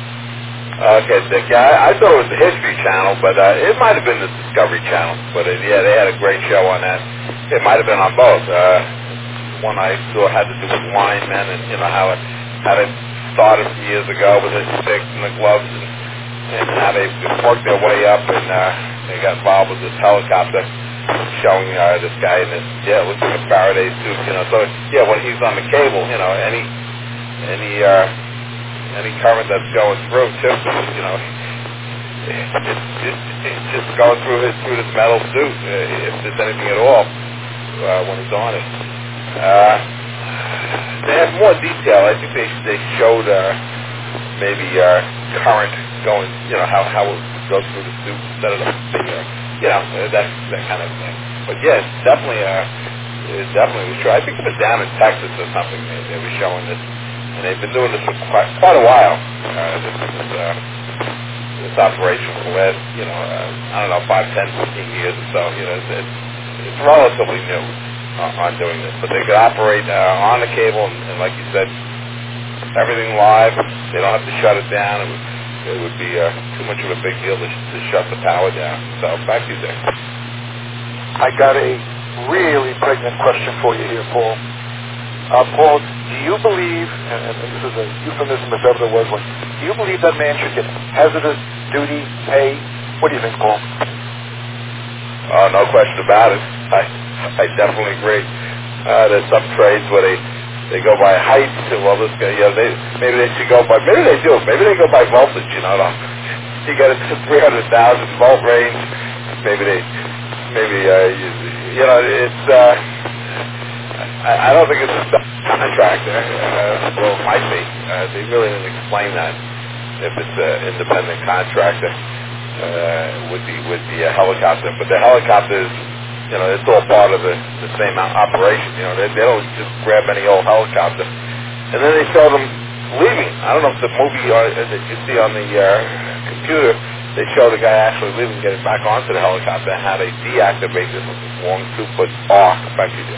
Okay, Dick. Yeah, I, I thought it was the History Channel, but uh, it might have been the Discovery Channel. But uh, yeah, they had a great show on that. It might have been on both. Uh, one I saw had to do with linemen and, you know, how it, how it started from years ago with the sticks and the gloves and, and how they worked their way up, and uh, they got involved with this helicopter showing uh, this guy in this, yeah, it looks like a Faraday suit, you know. So, yeah, when he's on the cable, you know, any, any, uh, any current that's going through, just, you know, it's, it's, it's just going through his, through this metal suit, uh, if there's anything at all, uh, when he's on it. Uh, they have more detail. I think they they showed uh, maybe uh, current going, you know, how how it goes through the suit instead of the, uh, you know, that that kind of thing. But yeah, it's definitely uh, it definitely was true. I think it was down in Texas or something. They, they were showing this, and they've been doing this for quite quite a while. Uh, this this, uh, this operation for the last, you know, uh, I don't know, five, ten, fifteen years or so. You know, it's it's, it's relatively new on doing this, but they could operate uh, on the cable, and, and like you said, everything live. They don't have to shut it down. It would, it would be uh, too much of a big deal to, to shut the power down. So back to you, Dick. I got a really pregnant question for you here, Paul. Uh, Paul, do you believe, and, and this is a euphemism if ever there was one, do you believe that man should get hazardous duty pay? What do you think, Paul? Oh, no question about it. I I definitely agree. Uh, there's some trades where they, they go by height. Well, this guy, you know, they maybe they should go by. Maybe they do. Maybe they go by voltage. You know, you get it to three hundred thousand volt range. Maybe they, maybe uh, you, you know, it's. Uh, I, I don't think it's a contractor. Uh, well, it might be. Uh, they really didn't explain that. If it's an independent contractor, uh, with the with the uh, helicopter, but the helicopters. You know, it's all part of the, the same operation. You know, they, they don't just grab any old helicopter. And then they show them leaving. I don't know if the movie or, uh, that you see on the uh, computer, they show the guy actually leaving, getting back onto the helicopter, and how they deactivate this long two-foot arc. Back to you.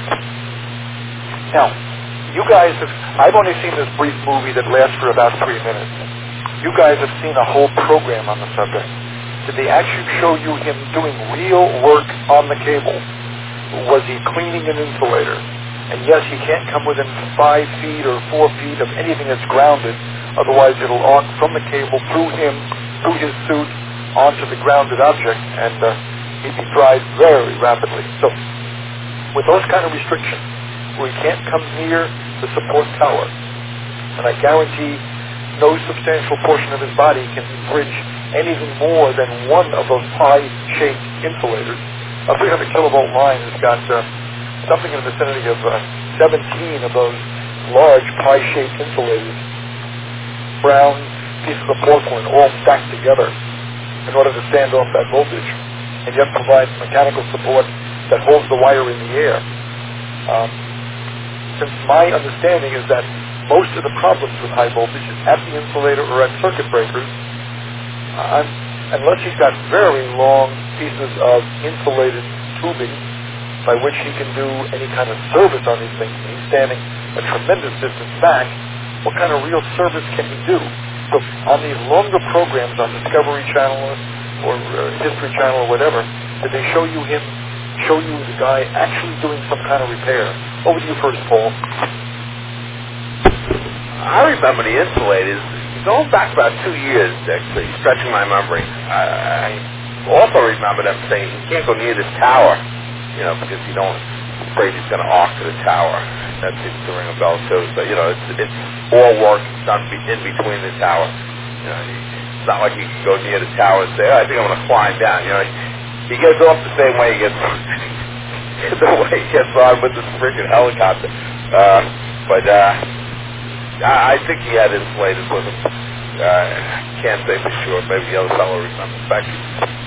Now, you guys have, I've only seen this brief movie that lasts for about three minutes. You guys have seen a whole program on the subject. Did they actually show you him doing real work on the cable? Was he cleaning an insulator? And yes, he can't come within five feet or four feet of anything that's grounded. Otherwise, it'll arc from the cable through him, through his suit, onto the grounded object, and uh, he'd be fried very rapidly. So, with those kind of restrictions, where he can't come near the support tower, and I guarantee no substantial portion of his body can bridge anything more than one of those pie-shaped insulators. A three hundred kilovolt line has got uh, something in the vicinity of uh, seventeen of those large pie-shaped insulators, brown pieces of porcelain all stacked together in order to stand off that voltage and yet provide mechanical support that holds the wire in the air. Um, since my understanding is that most of the problems with high voltage is at the insulator or at circuit breakers, Uh, unless he's got very long pieces of insulated tubing by which he can do any kind of service on these things, and he's standing a tremendous distance back, what kind of real service can he do? So on these longer programs on Discovery Channel or uh, History Channel or whatever, did they show you him, show you the guy actually doing some kind of repair? Over to you first, Paul. I remember the insulators going back about two years, actually, stretching my memory. I, I also remember them saying you can't go near this tower, you know, because you don't afraid he's going to arc to the tower. That seems to ring a bell too. So you know, it's it's all work done be, in between the tower. You know, it's not like you can go near the tower and say, oh, I think I'm going to climb down. You know, he gets off the same way he gets the way he gets on with the freaking helicopter. Uh, but uh, I, I think he had insulators with him. Uh, can't say for sure. Maybe the other fellow remembers. Back to you.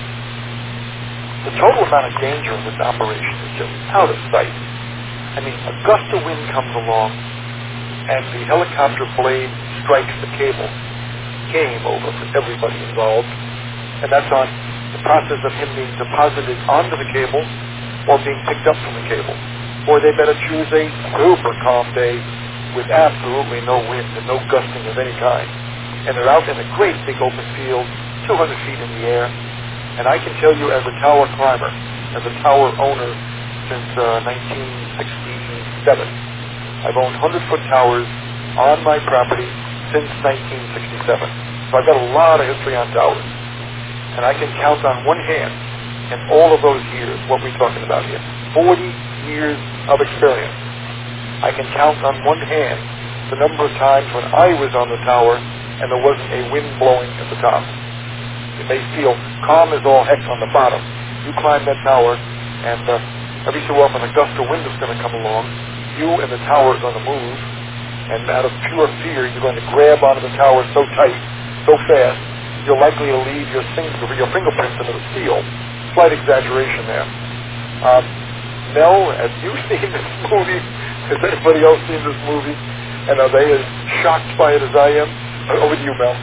The total amount of danger in this operation is just out of sight. I mean, a gust of wind comes along, and the helicopter blade strikes the cable. Game over for everybody involved. And that's on the process of him being deposited onto the cable or being picked up from the cable. Or they better choose a super calm day with absolutely no wind and no gusting of any kind. And they're out in a great big open field, two hundred feet in the air. And I can tell you as a tower climber, as a tower owner since uh, nineteen sixty-seven, I've owned hundred-foot towers on my property since nineteen sixty-seven. So I've got a lot of history on towers. And I can count on one hand in all of those years, what we're talking about here, forty years of experience. I can count on one hand the number of times when I was on the tower and there wasn't a wind blowing at the top. It may feel calm as all heck on the bottom. You climb that tower, and uh, every so often a gust of wind is going to come along. You and the tower are going to move, and out of pure fear, you're going to grab onto the tower so tight, so fast, you're likely to leave your, finger, your fingerprints into the steel. Slight exaggeration there. Um, Mel, have you seen this movie? Has anybody else seen this movie? And are they as shocked by it as I am? Over to you, Mel.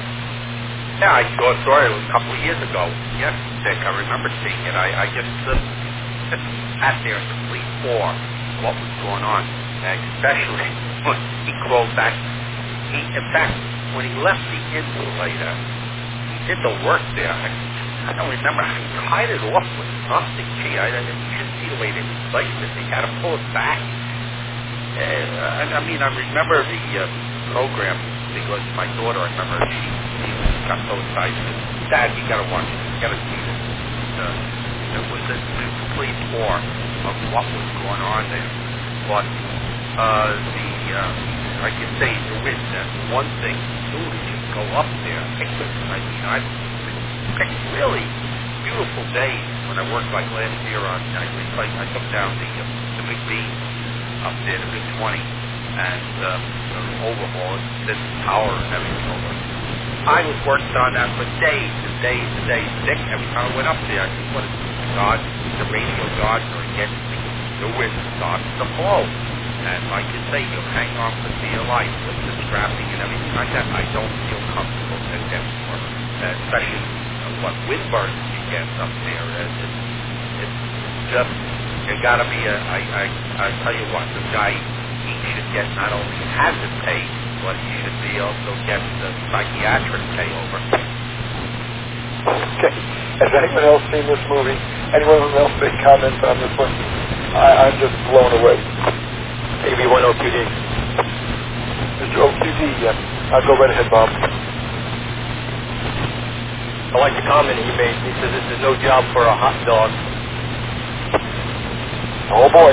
Yeah, I saw, saw it a couple of years ago. Yes, Dick, I remember seeing it. I, I just, uh, just sat there in complete awe of what was going on, and especially when he crawled back. He, in fact, when he left the insulator, he did the work there. I, I don't remember. He tied it off with something. Gee, I, I didn't see the way they replaced it. They had to pull it back. Uh, I, I mean, I remember the uh, program because my daughter, I remember she, she got so excited. Dad, you got to watch it. You got to see this. Uh, it was a, a complete war of what was going on there. But uh, the, uh, like you say, the wind, that's one thing. As soon as you go up there, I mean, I picked really beautiful days when I worked like last year on, I, I took down the, uh, the big beam up there, the big twenty, and uh, the overhaul, this tower and everything over. I was working on that for days and days and days. Dick, every time I went up there, I said, what is the God, the radio gods are against me. The wind starts to blow. And like you say, you hang on for dear life with the strapping and everything like that. I don't feel comfortable in that anymore. Uh, especially uh, what wind bursts you get up there. Uh, it's, it's just, you gotta be a, I, I, I tell you what, the guy, he should get not only hazard pay, but he should be also get the psychiatric pay over. Okay. Has anyone else seen this movie? Anyone else make comments on this one? I, I'm just blown away. A B one O Q D. Mister O Q D, yeah. I'll go right ahead, Bob. I like the comment he made. He says this is no job for a hot dog. Oh boy.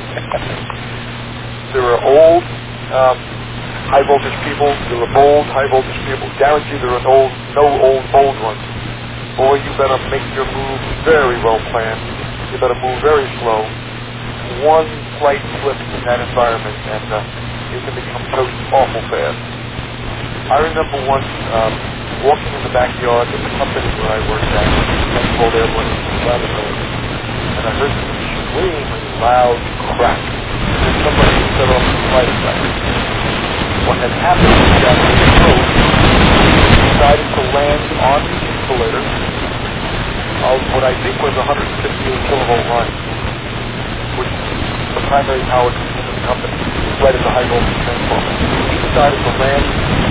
There are old, um, high voltage people. There are bold, high voltage people. Guarantee there are no, no old, bold ones. Boy, you better make your move very well planned. You better move very slow. One slight slip in that environment, and uh, you can become toast awful fast. I remember once um, walking in the backyard of the company where I worked at, Controlled Airborne Laboratory, and I heard this extremely loud crack. And somebody set off the flight siren. What had happened was that the boat decided to land on the insulator of what I think was a one hundred fifty-eight kilovolt line, which is the primary power consumer of the company, right at the high voltage transformer. He decided to land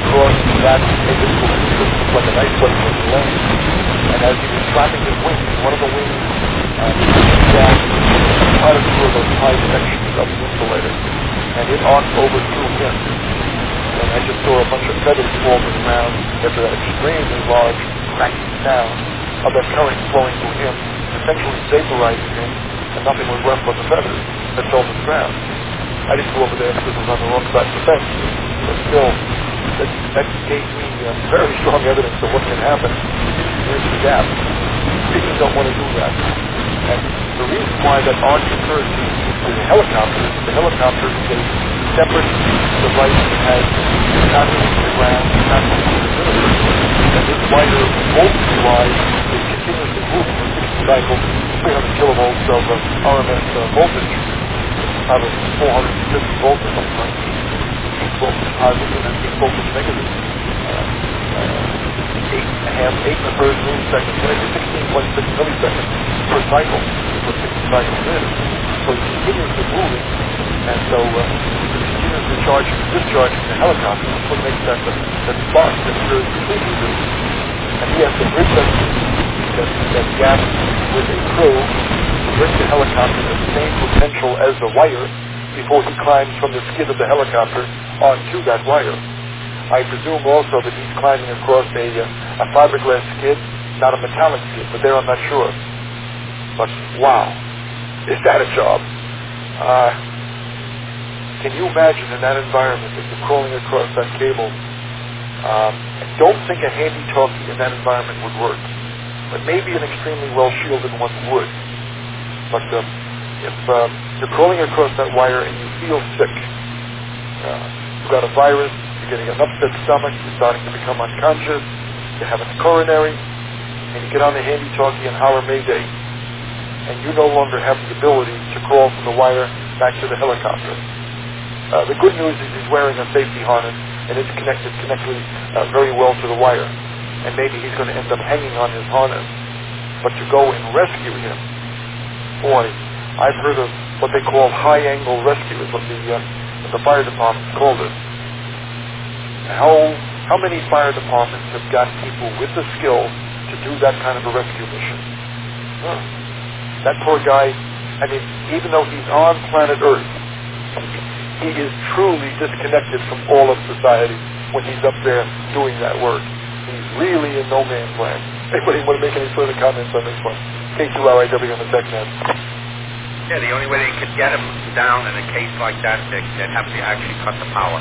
across that invisible system like a nice wet lane. And as he was flapping his wings, one of the wings uh, gas cut through those high sections of the insulator, and it arced over through him. And I just saw a bunch of feathers fall to the ground after that extremely large cracking sound of that current flowing through him, essentially vaporizing him, and nothing was left but the feathers that fell to the ground. I didn't go over there because it was on the wrong side of the fence, but still, that, that gave me uh, very strong evidence of what can happen near the gap. People don't want to do that. And the reason why that arc occurs to the helicopter is the helicopter is a separate device that has not reaching the ground, not reaching the universe. And this wire, voltage-wise, is continuously moving in sixty cycles, three hundred kilovolts of uh, R M S uh, voltage out of four hundred fifty volts or something like that. Eight voltage positive and eight voltage negative. Uh, uh, eight and a half, eight and a third milliseconds, sixteen point six milliseconds per cycle. So sixty cycles in. So it's continuously moving, and so uh, it's continuously charging and discharging the helicopter. That's what makes that, that, that spark that occurs between the two. And he has to bridge that, that, that gap with a crew to bring the helicopter to the same potential as the wire before he climbs from the skid of the helicopter onto that wire. I presume also that he's climbing across a, uh, a fiberglass skid, not a metallic skid, but there I'm not sure. But wow, is that a job? Uh, can you imagine in that environment that you're crawling across that cable? Um, I don't think a handy-talkie in that environment would work, but maybe an extremely well-shielded one would. But um, if uh, you're crawling across that wire and you feel sick, uh, you've got a virus, you're getting an upset stomach, you're starting to become unconscious, you're having a coronary, and you get on the handy-talkie and holler Mayday, and you no longer have the ability to crawl from the wire back to the helicopter. Uh, the good news is he's wearing a safety harness, and it's connected connected uh, very well to the wire, and maybe he's going to end up hanging on his harness. But to go and rescue him, boy, I've heard of what they call high-angle rescue, is what the, uh, what the fire department called it. How, how many fire departments have got people with the skill to do that kind of a rescue mission? Huh. That poor guy, I mean, even though he's on planet Earth, he is truly disconnected from all of society when he's up there doing that work. He's really in no man's land. Anybody want to make any further comments on this one? K two R I W on the TechNet. Yeah, the only way they could get him down in a case like that, Dick, they'd have to actually cut the power.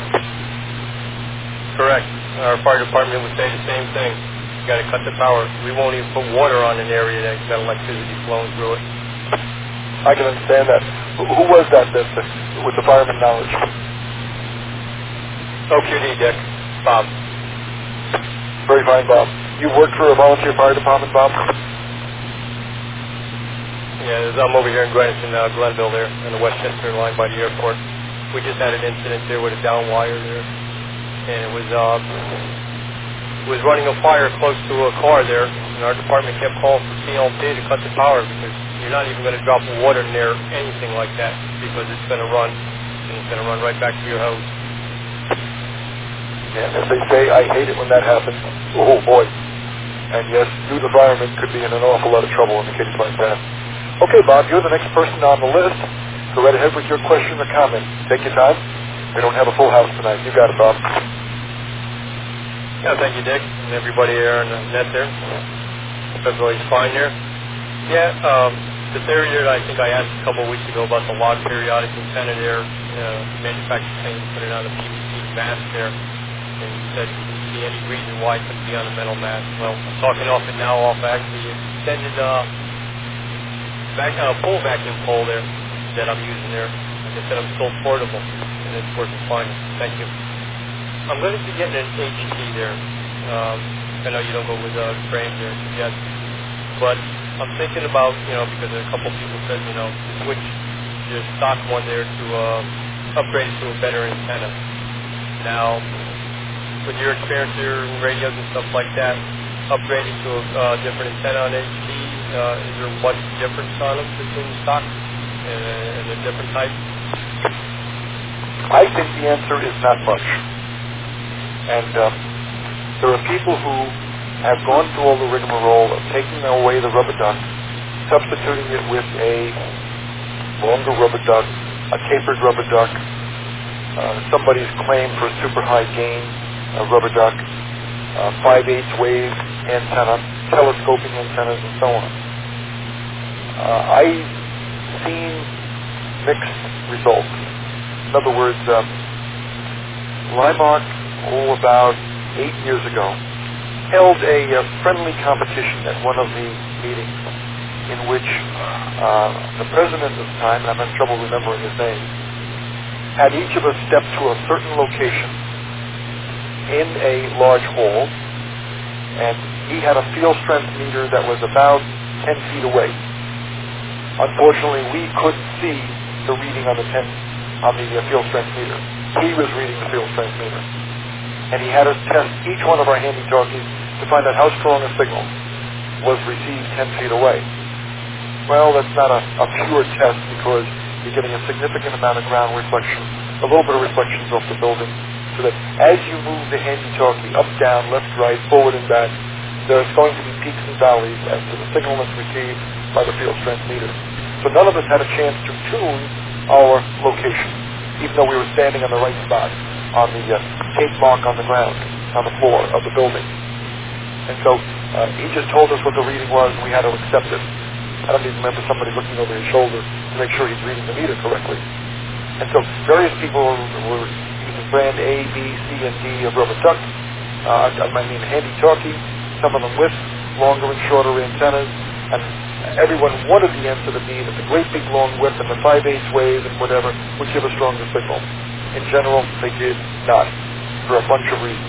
Correct. Our fire department would say the same thing. You got to cut the power. We won't even put water on an area that's got electricity flowing through it. I can understand that. Who was that, that with the fireman knowledge? O Q D, Dick. Bob. Very fine, Bob. You worked for a volunteer fire department, Bob? Yeah, I'm over here in Greenwich, uh, Glenville there, on the Westchester line by the airport. We just had an incident there with a down wire there, and it was uh, it was running a fire close to a car there, and our department kept calling for C L P to cut the power because you're not even going to drop water near anything like that because it's going to run, and it's going to run right back to your house. And as they say, I hate it when that happens. Oh, boy. And yes, you, the fireman, could be in an awful lot of trouble in a case like that. Okay, Bob, you're the next person on the list. Go right ahead with your question or comment. Take your time. We don't have a full house tonight. You got it, Bob. Yeah, thank you, Dick, and everybody here on the net there. Hope everybody's fine there. Yeah, um, the theory that I think I asked a couple of weeks ago about the log periodic antenna there, uh, manufacturer saying put it on a P V C mast there, and you said you didn't see any reason why it couldn't be on a metal mast. Well, I'm talking off it now off actually extended uh, vac- uh, full vacuum pole there that I'm using there. Like I said, I'm still portable, and it's working fine. Thank you. I'm going to be getting an H D there. Um, I know you don't go with uh, frame there yet, but I'm thinking about, you know, because a couple people said, you know, to switch your stock one there to uh, upgrade it to a better antenna. Now, with your experience here in radios and stuff like that, upgrading to a uh, different antenna on H D, uh, is there much difference on them between stock and, and a different type? I think the answer is not much. And um, there are people who have gone through all the rigmarole of taking away the rubber duck, substituting it with a longer rubber duck, a tapered rubber duck, uh, somebody's claim for a super high gain uh, rubber duck, uh, five-eighths wave antenna, telescoping antennas, and so on. Uh, I've seen mixed results. In other words, um, Limark, oh, about eight years ago, held a uh, friendly competition at one of the meetings in which uh, the president at the time, and I'm having trouble remembering his name, had each of us step to a certain location in a large hall, and he had a field strength meter that was about ten feet away. Unfortunately, we couldn't see the reading on the ten, on the uh, field strength meter. He was reading the field strength meter. And he had us test each one of our handy-talkies to find out how strong a signal was received ten feet away. Well, that's not a, a pure test because you're getting a significant amount of ground reflection, a little bit of reflections off the building, so that as you move the handy-talkie up, down, left, right, forward, and back, there's going to be peaks and valleys as to the signal that's received by the field strength meter. So none of us had a chance to tune our location, even though we were standing on the right spot on the uh, tape mark on the ground, on the floor of the building. And so uh, he just told us what the reading was, and we had to accept it. I don't even remember somebody looking over his shoulder to make sure he's reading the meter correctly. And so various people were using brand A, B, C, and D of rubber duck. Uh, I mean handy-talkie, some of them with longer and shorter antennas, and everyone wanted the answer to be that the great big long width and the five-eighths wave and whatever would give a stronger signal. In general, they did not, for a bunch of reasons.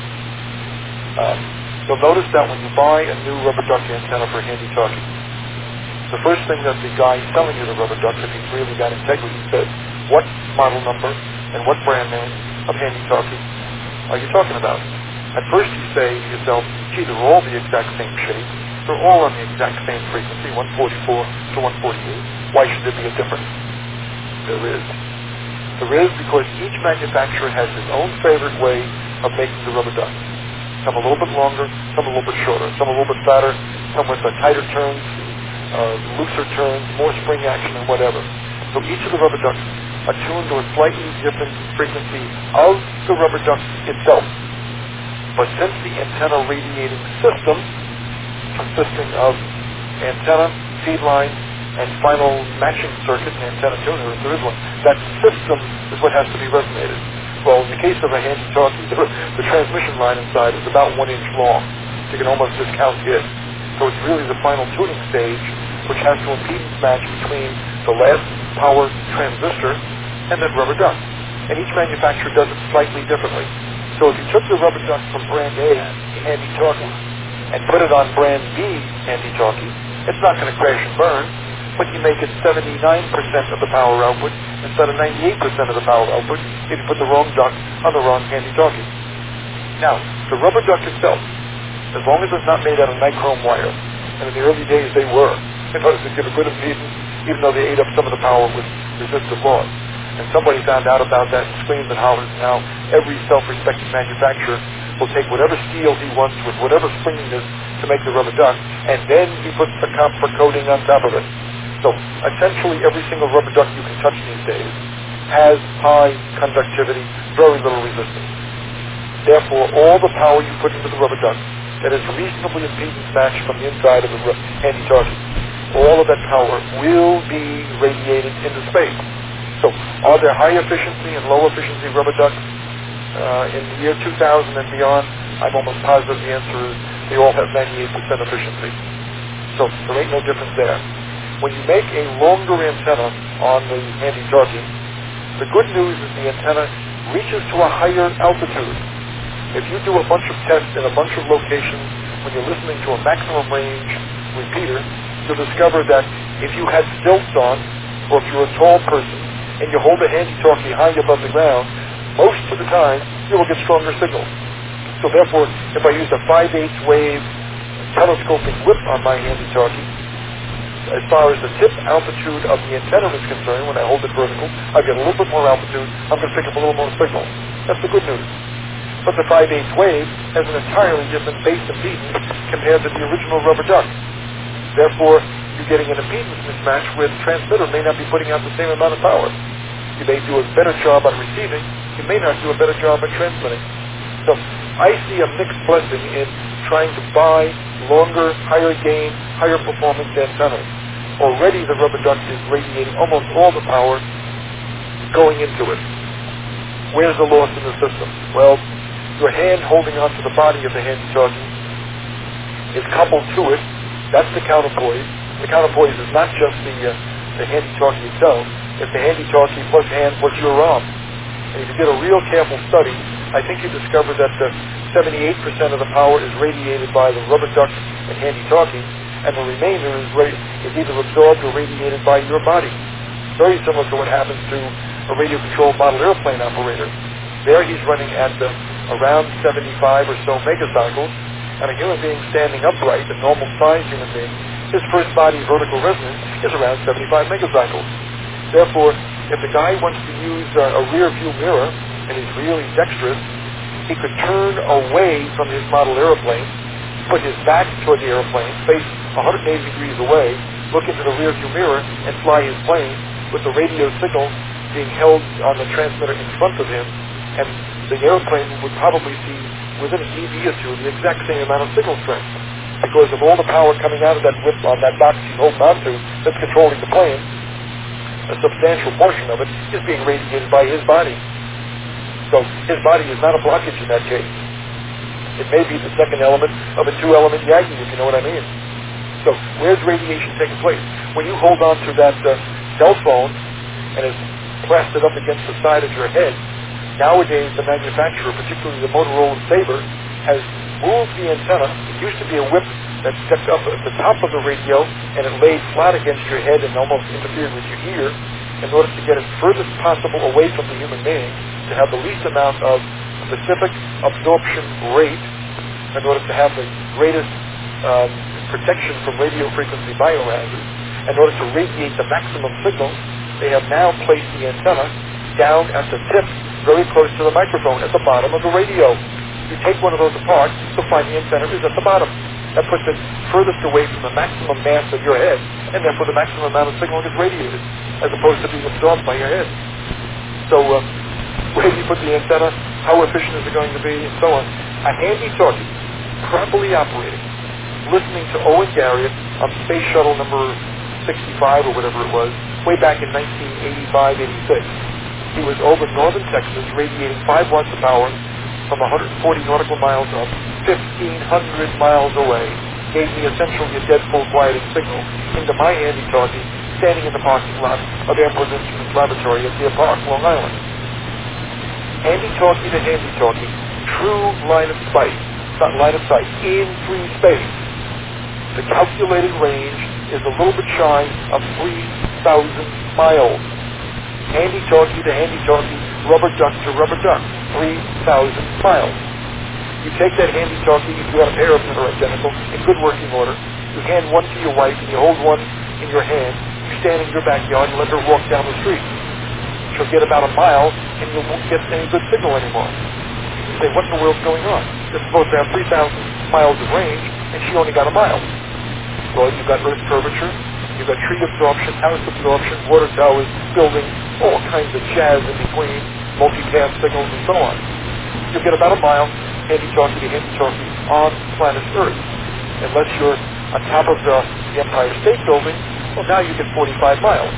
Um, you'll notice that when you buy a new rubber duck antenna for handy-talkie, the first thing that the guy selling you the rubber duck, if he's really got integrity, says, what model number and what brand name of handy-talkie are you talking about? At first you say to yourself, gee, they're all the exact same shape. They're all on the exact same frequency, one forty-four to one forty-eight. Why should there be a difference? There is. There is because each manufacturer has his own favorite way of making the rubber duck. Some a little bit longer, some a little bit shorter, some a little bit fatter, some with uh, tighter turns, uh, looser turns, more spring action, and whatever. So each of the rubber ducks are tuned to a slightly different frequency of the rubber duck itself. But since the antenna radiating system, consisting of antenna, feed line, and final matching circuit, and antenna tuner, if there is one, that system is what has to be resonated. Well, in the case of a handy-talkie, the, the transmission line inside is about one inch long. You can almost discount it. So it's really the final tuning stage, which has to impedance match between the last power transistor and that rubber duck. And each manufacturer does it slightly differently. So if you took the rubber duck from brand A, handy-talkie, and put it on brand B, handy-talkie, it's not going to crash and burn, but you make it seventy-nine percent of the power output instead of ninety-eight percent of the power output if you put the wrong duck on the wrong handy-talkie. Now, the rubber duck itself, as long as it's not made out of nichrome wire, and in the early days they were, in order to give a good impedance, even though they ate up some of the power with resistive loss. And somebody found out about that and screamed and hollered. Now, every self-respecting manufacturer will take whatever steel he wants with whatever springiness to make the rubber duck, and then he puts the copper coating on top of it. So, essentially, every single rubber duck you can touch these days has high conductivity, very little resistance. Therefore, all the power you put into the rubber duck that is reasonably impedance matched from the inside of the handy-talkie, all of that power will be radiated into space. So, are there high efficiency and low efficiency rubber ducks uh, in the year two thousand and beyond? I'm almost positive the answer is they all have ninety-eight percent efficiency. So, there ain't no difference there. When you make a longer antenna on the handy-talkie, the good news is the antenna reaches to a higher altitude. If you do a bunch of tests in a bunch of locations when you're listening to a maximum range repeater, you'll discover that if you had stilts on, or if you're a tall person, and you hold a handy-talkie high above the ground, most of the time you will get stronger signals. So therefore, if I use a five-eighths wave telescoping whip on my handy-talkie, as far as the tip altitude of the antenna is concerned, when I hold it vertical, I get a little bit more altitude, I'm going to pick up a little more signal. That's the good news. but the five eighths wave has an entirely different base impedance compared to the original rubber duck. Therefore, you're getting an impedance mismatch where the transmitter may not be putting out the same amount of power. You may do a better job on receiving, you may not do a better job at transmitting. So I see a mixed blessing in trying to buy longer, higher gain, higher performance antennas. Already the rubber duck is radiating almost all the power going into it. Where's the loss in the system? Well, your hand holding onto the body of the handy-talkie is coupled to it. That's the counterpoise. The counterpoise is not just the, uh, the handy-talkie itself. It's the handy-talkie plus hand plus your arm. And if you did a real careful study, I think you discovered that uh, seventy-eight percent of the power is radiated by the rubber duck and handy-talkie, and the remainder is, ra- is either absorbed or radiated by your body. Very similar to what happens to a radio-controlled model airplane operator. There he's running at uh, around seventy-five or so megacycles, and a human being standing upright, a normal-sized human being, his first body vertical resonance is around seventy-five megacycles. Therefore, if the guy wants to use uh, a rear-view mirror, and he's really dexterous, he could turn away from his model airplane, put his back toward the airplane, face one hundred eighty degrees away, look into the rear-view mirror, and fly his plane with the radio signal being held on the transmitter in front of him, and the airplane would probably see within an E V or two the exact same amount of signal strength, because of all the power coming out of that whip on that box he's holding onto that's controlling the plane. A substantial portion of it is being radiated by his body. So his body is not a blockage in that case. It may be the second element of a two-element Yagi, if you know what I mean. So where's radiation taking place? When you hold on to that uh, cell phone and it's plastered up against the side of your head, nowadays the manufacturer, particularly the Motorola Sabre, has moved the antenna. It used to be a whip that stepped up at the top of the radio and it laid flat against your head and almost interfered with your ear in order to get it furthest possible away from the human being, to have the least amount of specific absorption rate in order to have the greatest um, protection from radio frequency biohazards. In order to radiate the maximum signal, they have now placed the antenna down at the tip, very close to the microphone, at the bottom of the radio. You take one of those apart, you'll find the antenna is at the bottom. That puts it furthest away from the maximum mass of your head, and therefore the maximum amount of signal gets radiated, as opposed to being absorbed by your head. So, uh, where do you put the antenna? How efficient is it going to be? And so on. A handy-talkie, properly operating, listening to Owen Garriott on Space Shuttle number sixty-five or whatever it was, way back in nineteen eighty-five eighty-six. He was over northern Texas, radiating five watts of power from one hundred forty nautical miles up, fifteen hundred miles away, gave me essentially a dead full quieting signal into my handy-talkie, standing in the parking lot of Airport Instruments Laboratory at Deer Park, Long Island. Handy-talkie to handy-talkie, true line of sight, not line of sight, in free space. The calculated range is a little bit shy of three thousand miles. Handy-talkie to handy-talkie, rubber duck to rubber duck, three thousand miles. You take that handy-talkie, if you have a pair of them that are identical, in good working order, you hand one to your wife and you hold one in your hand, you stand in your backyard and let her walk down the street. She'll get about a mile and you won't get any good signal anymore. You say, what in the world's going on? They're supposed to have three thousand miles of range and she only got a mile. Well, you've got earth curvature, you've got tree absorption, house absorption, water towers, buildings, all kinds of jazz in between, multi-path signals and so on. You'll get about a mile, handy-talkie to handy-talkie, on planet Earth. Unless you're on top of the, the Empire State Building, well, now you get forty-five miles.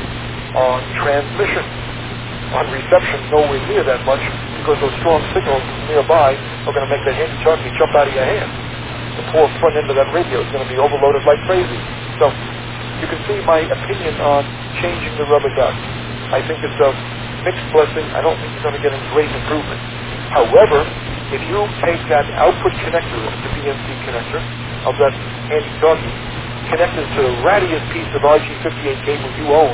On transmission, on reception, nowhere near that much, because those strong signals nearby are going to make the handy-talkie jump out of your hand. The poor front end of that radio is going to be overloaded like crazy. So, you can see my opinion on changing the rubber duck. I think it's a mixed blessing. I don't think you're going to get a great improvement. However, if you take that output connector, the B N C connector, of that handy-talkie, connect it to the rattiest piece of R G fifty-eight cable you own,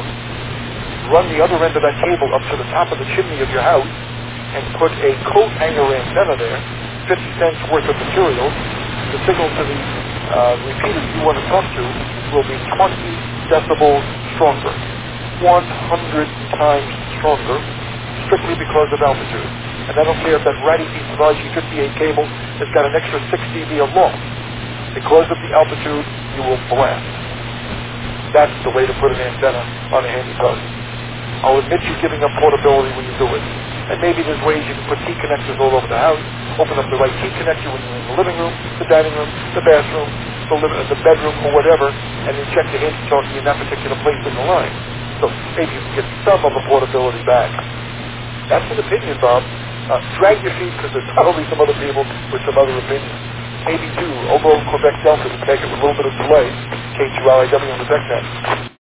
run the other end of that cable up to the top of the chimney of your house, and put a coat hanger antenna there, fifty cents worth of material, the signal to the uh, repeater you want to talk to will be twenty decibels stronger. one hundred times stronger, strictly because of altitude. And I don't care if that ratty piece of R G fifty-eight cable has got an extra six D B of loss. Because of the altitude, you will blast. That's the way to put an antenna on a handy post. I'll admit you're giving up portability when you do it. And maybe there's ways you can put T connectors all over the house, open up the right T connector when you're in the living room, the dining room, the bathroom, the, li- the bedroom, or whatever, and then check the handy talkie in that particular place in the line. So maybe you can get some of the portability back. That's an opinion, Bob. Uh, drag your feet, because there's probably some other people with some other opinions. Maybe two, Obo Quebec Delta to take it with a little bit of delay. K two L I W on the deck net.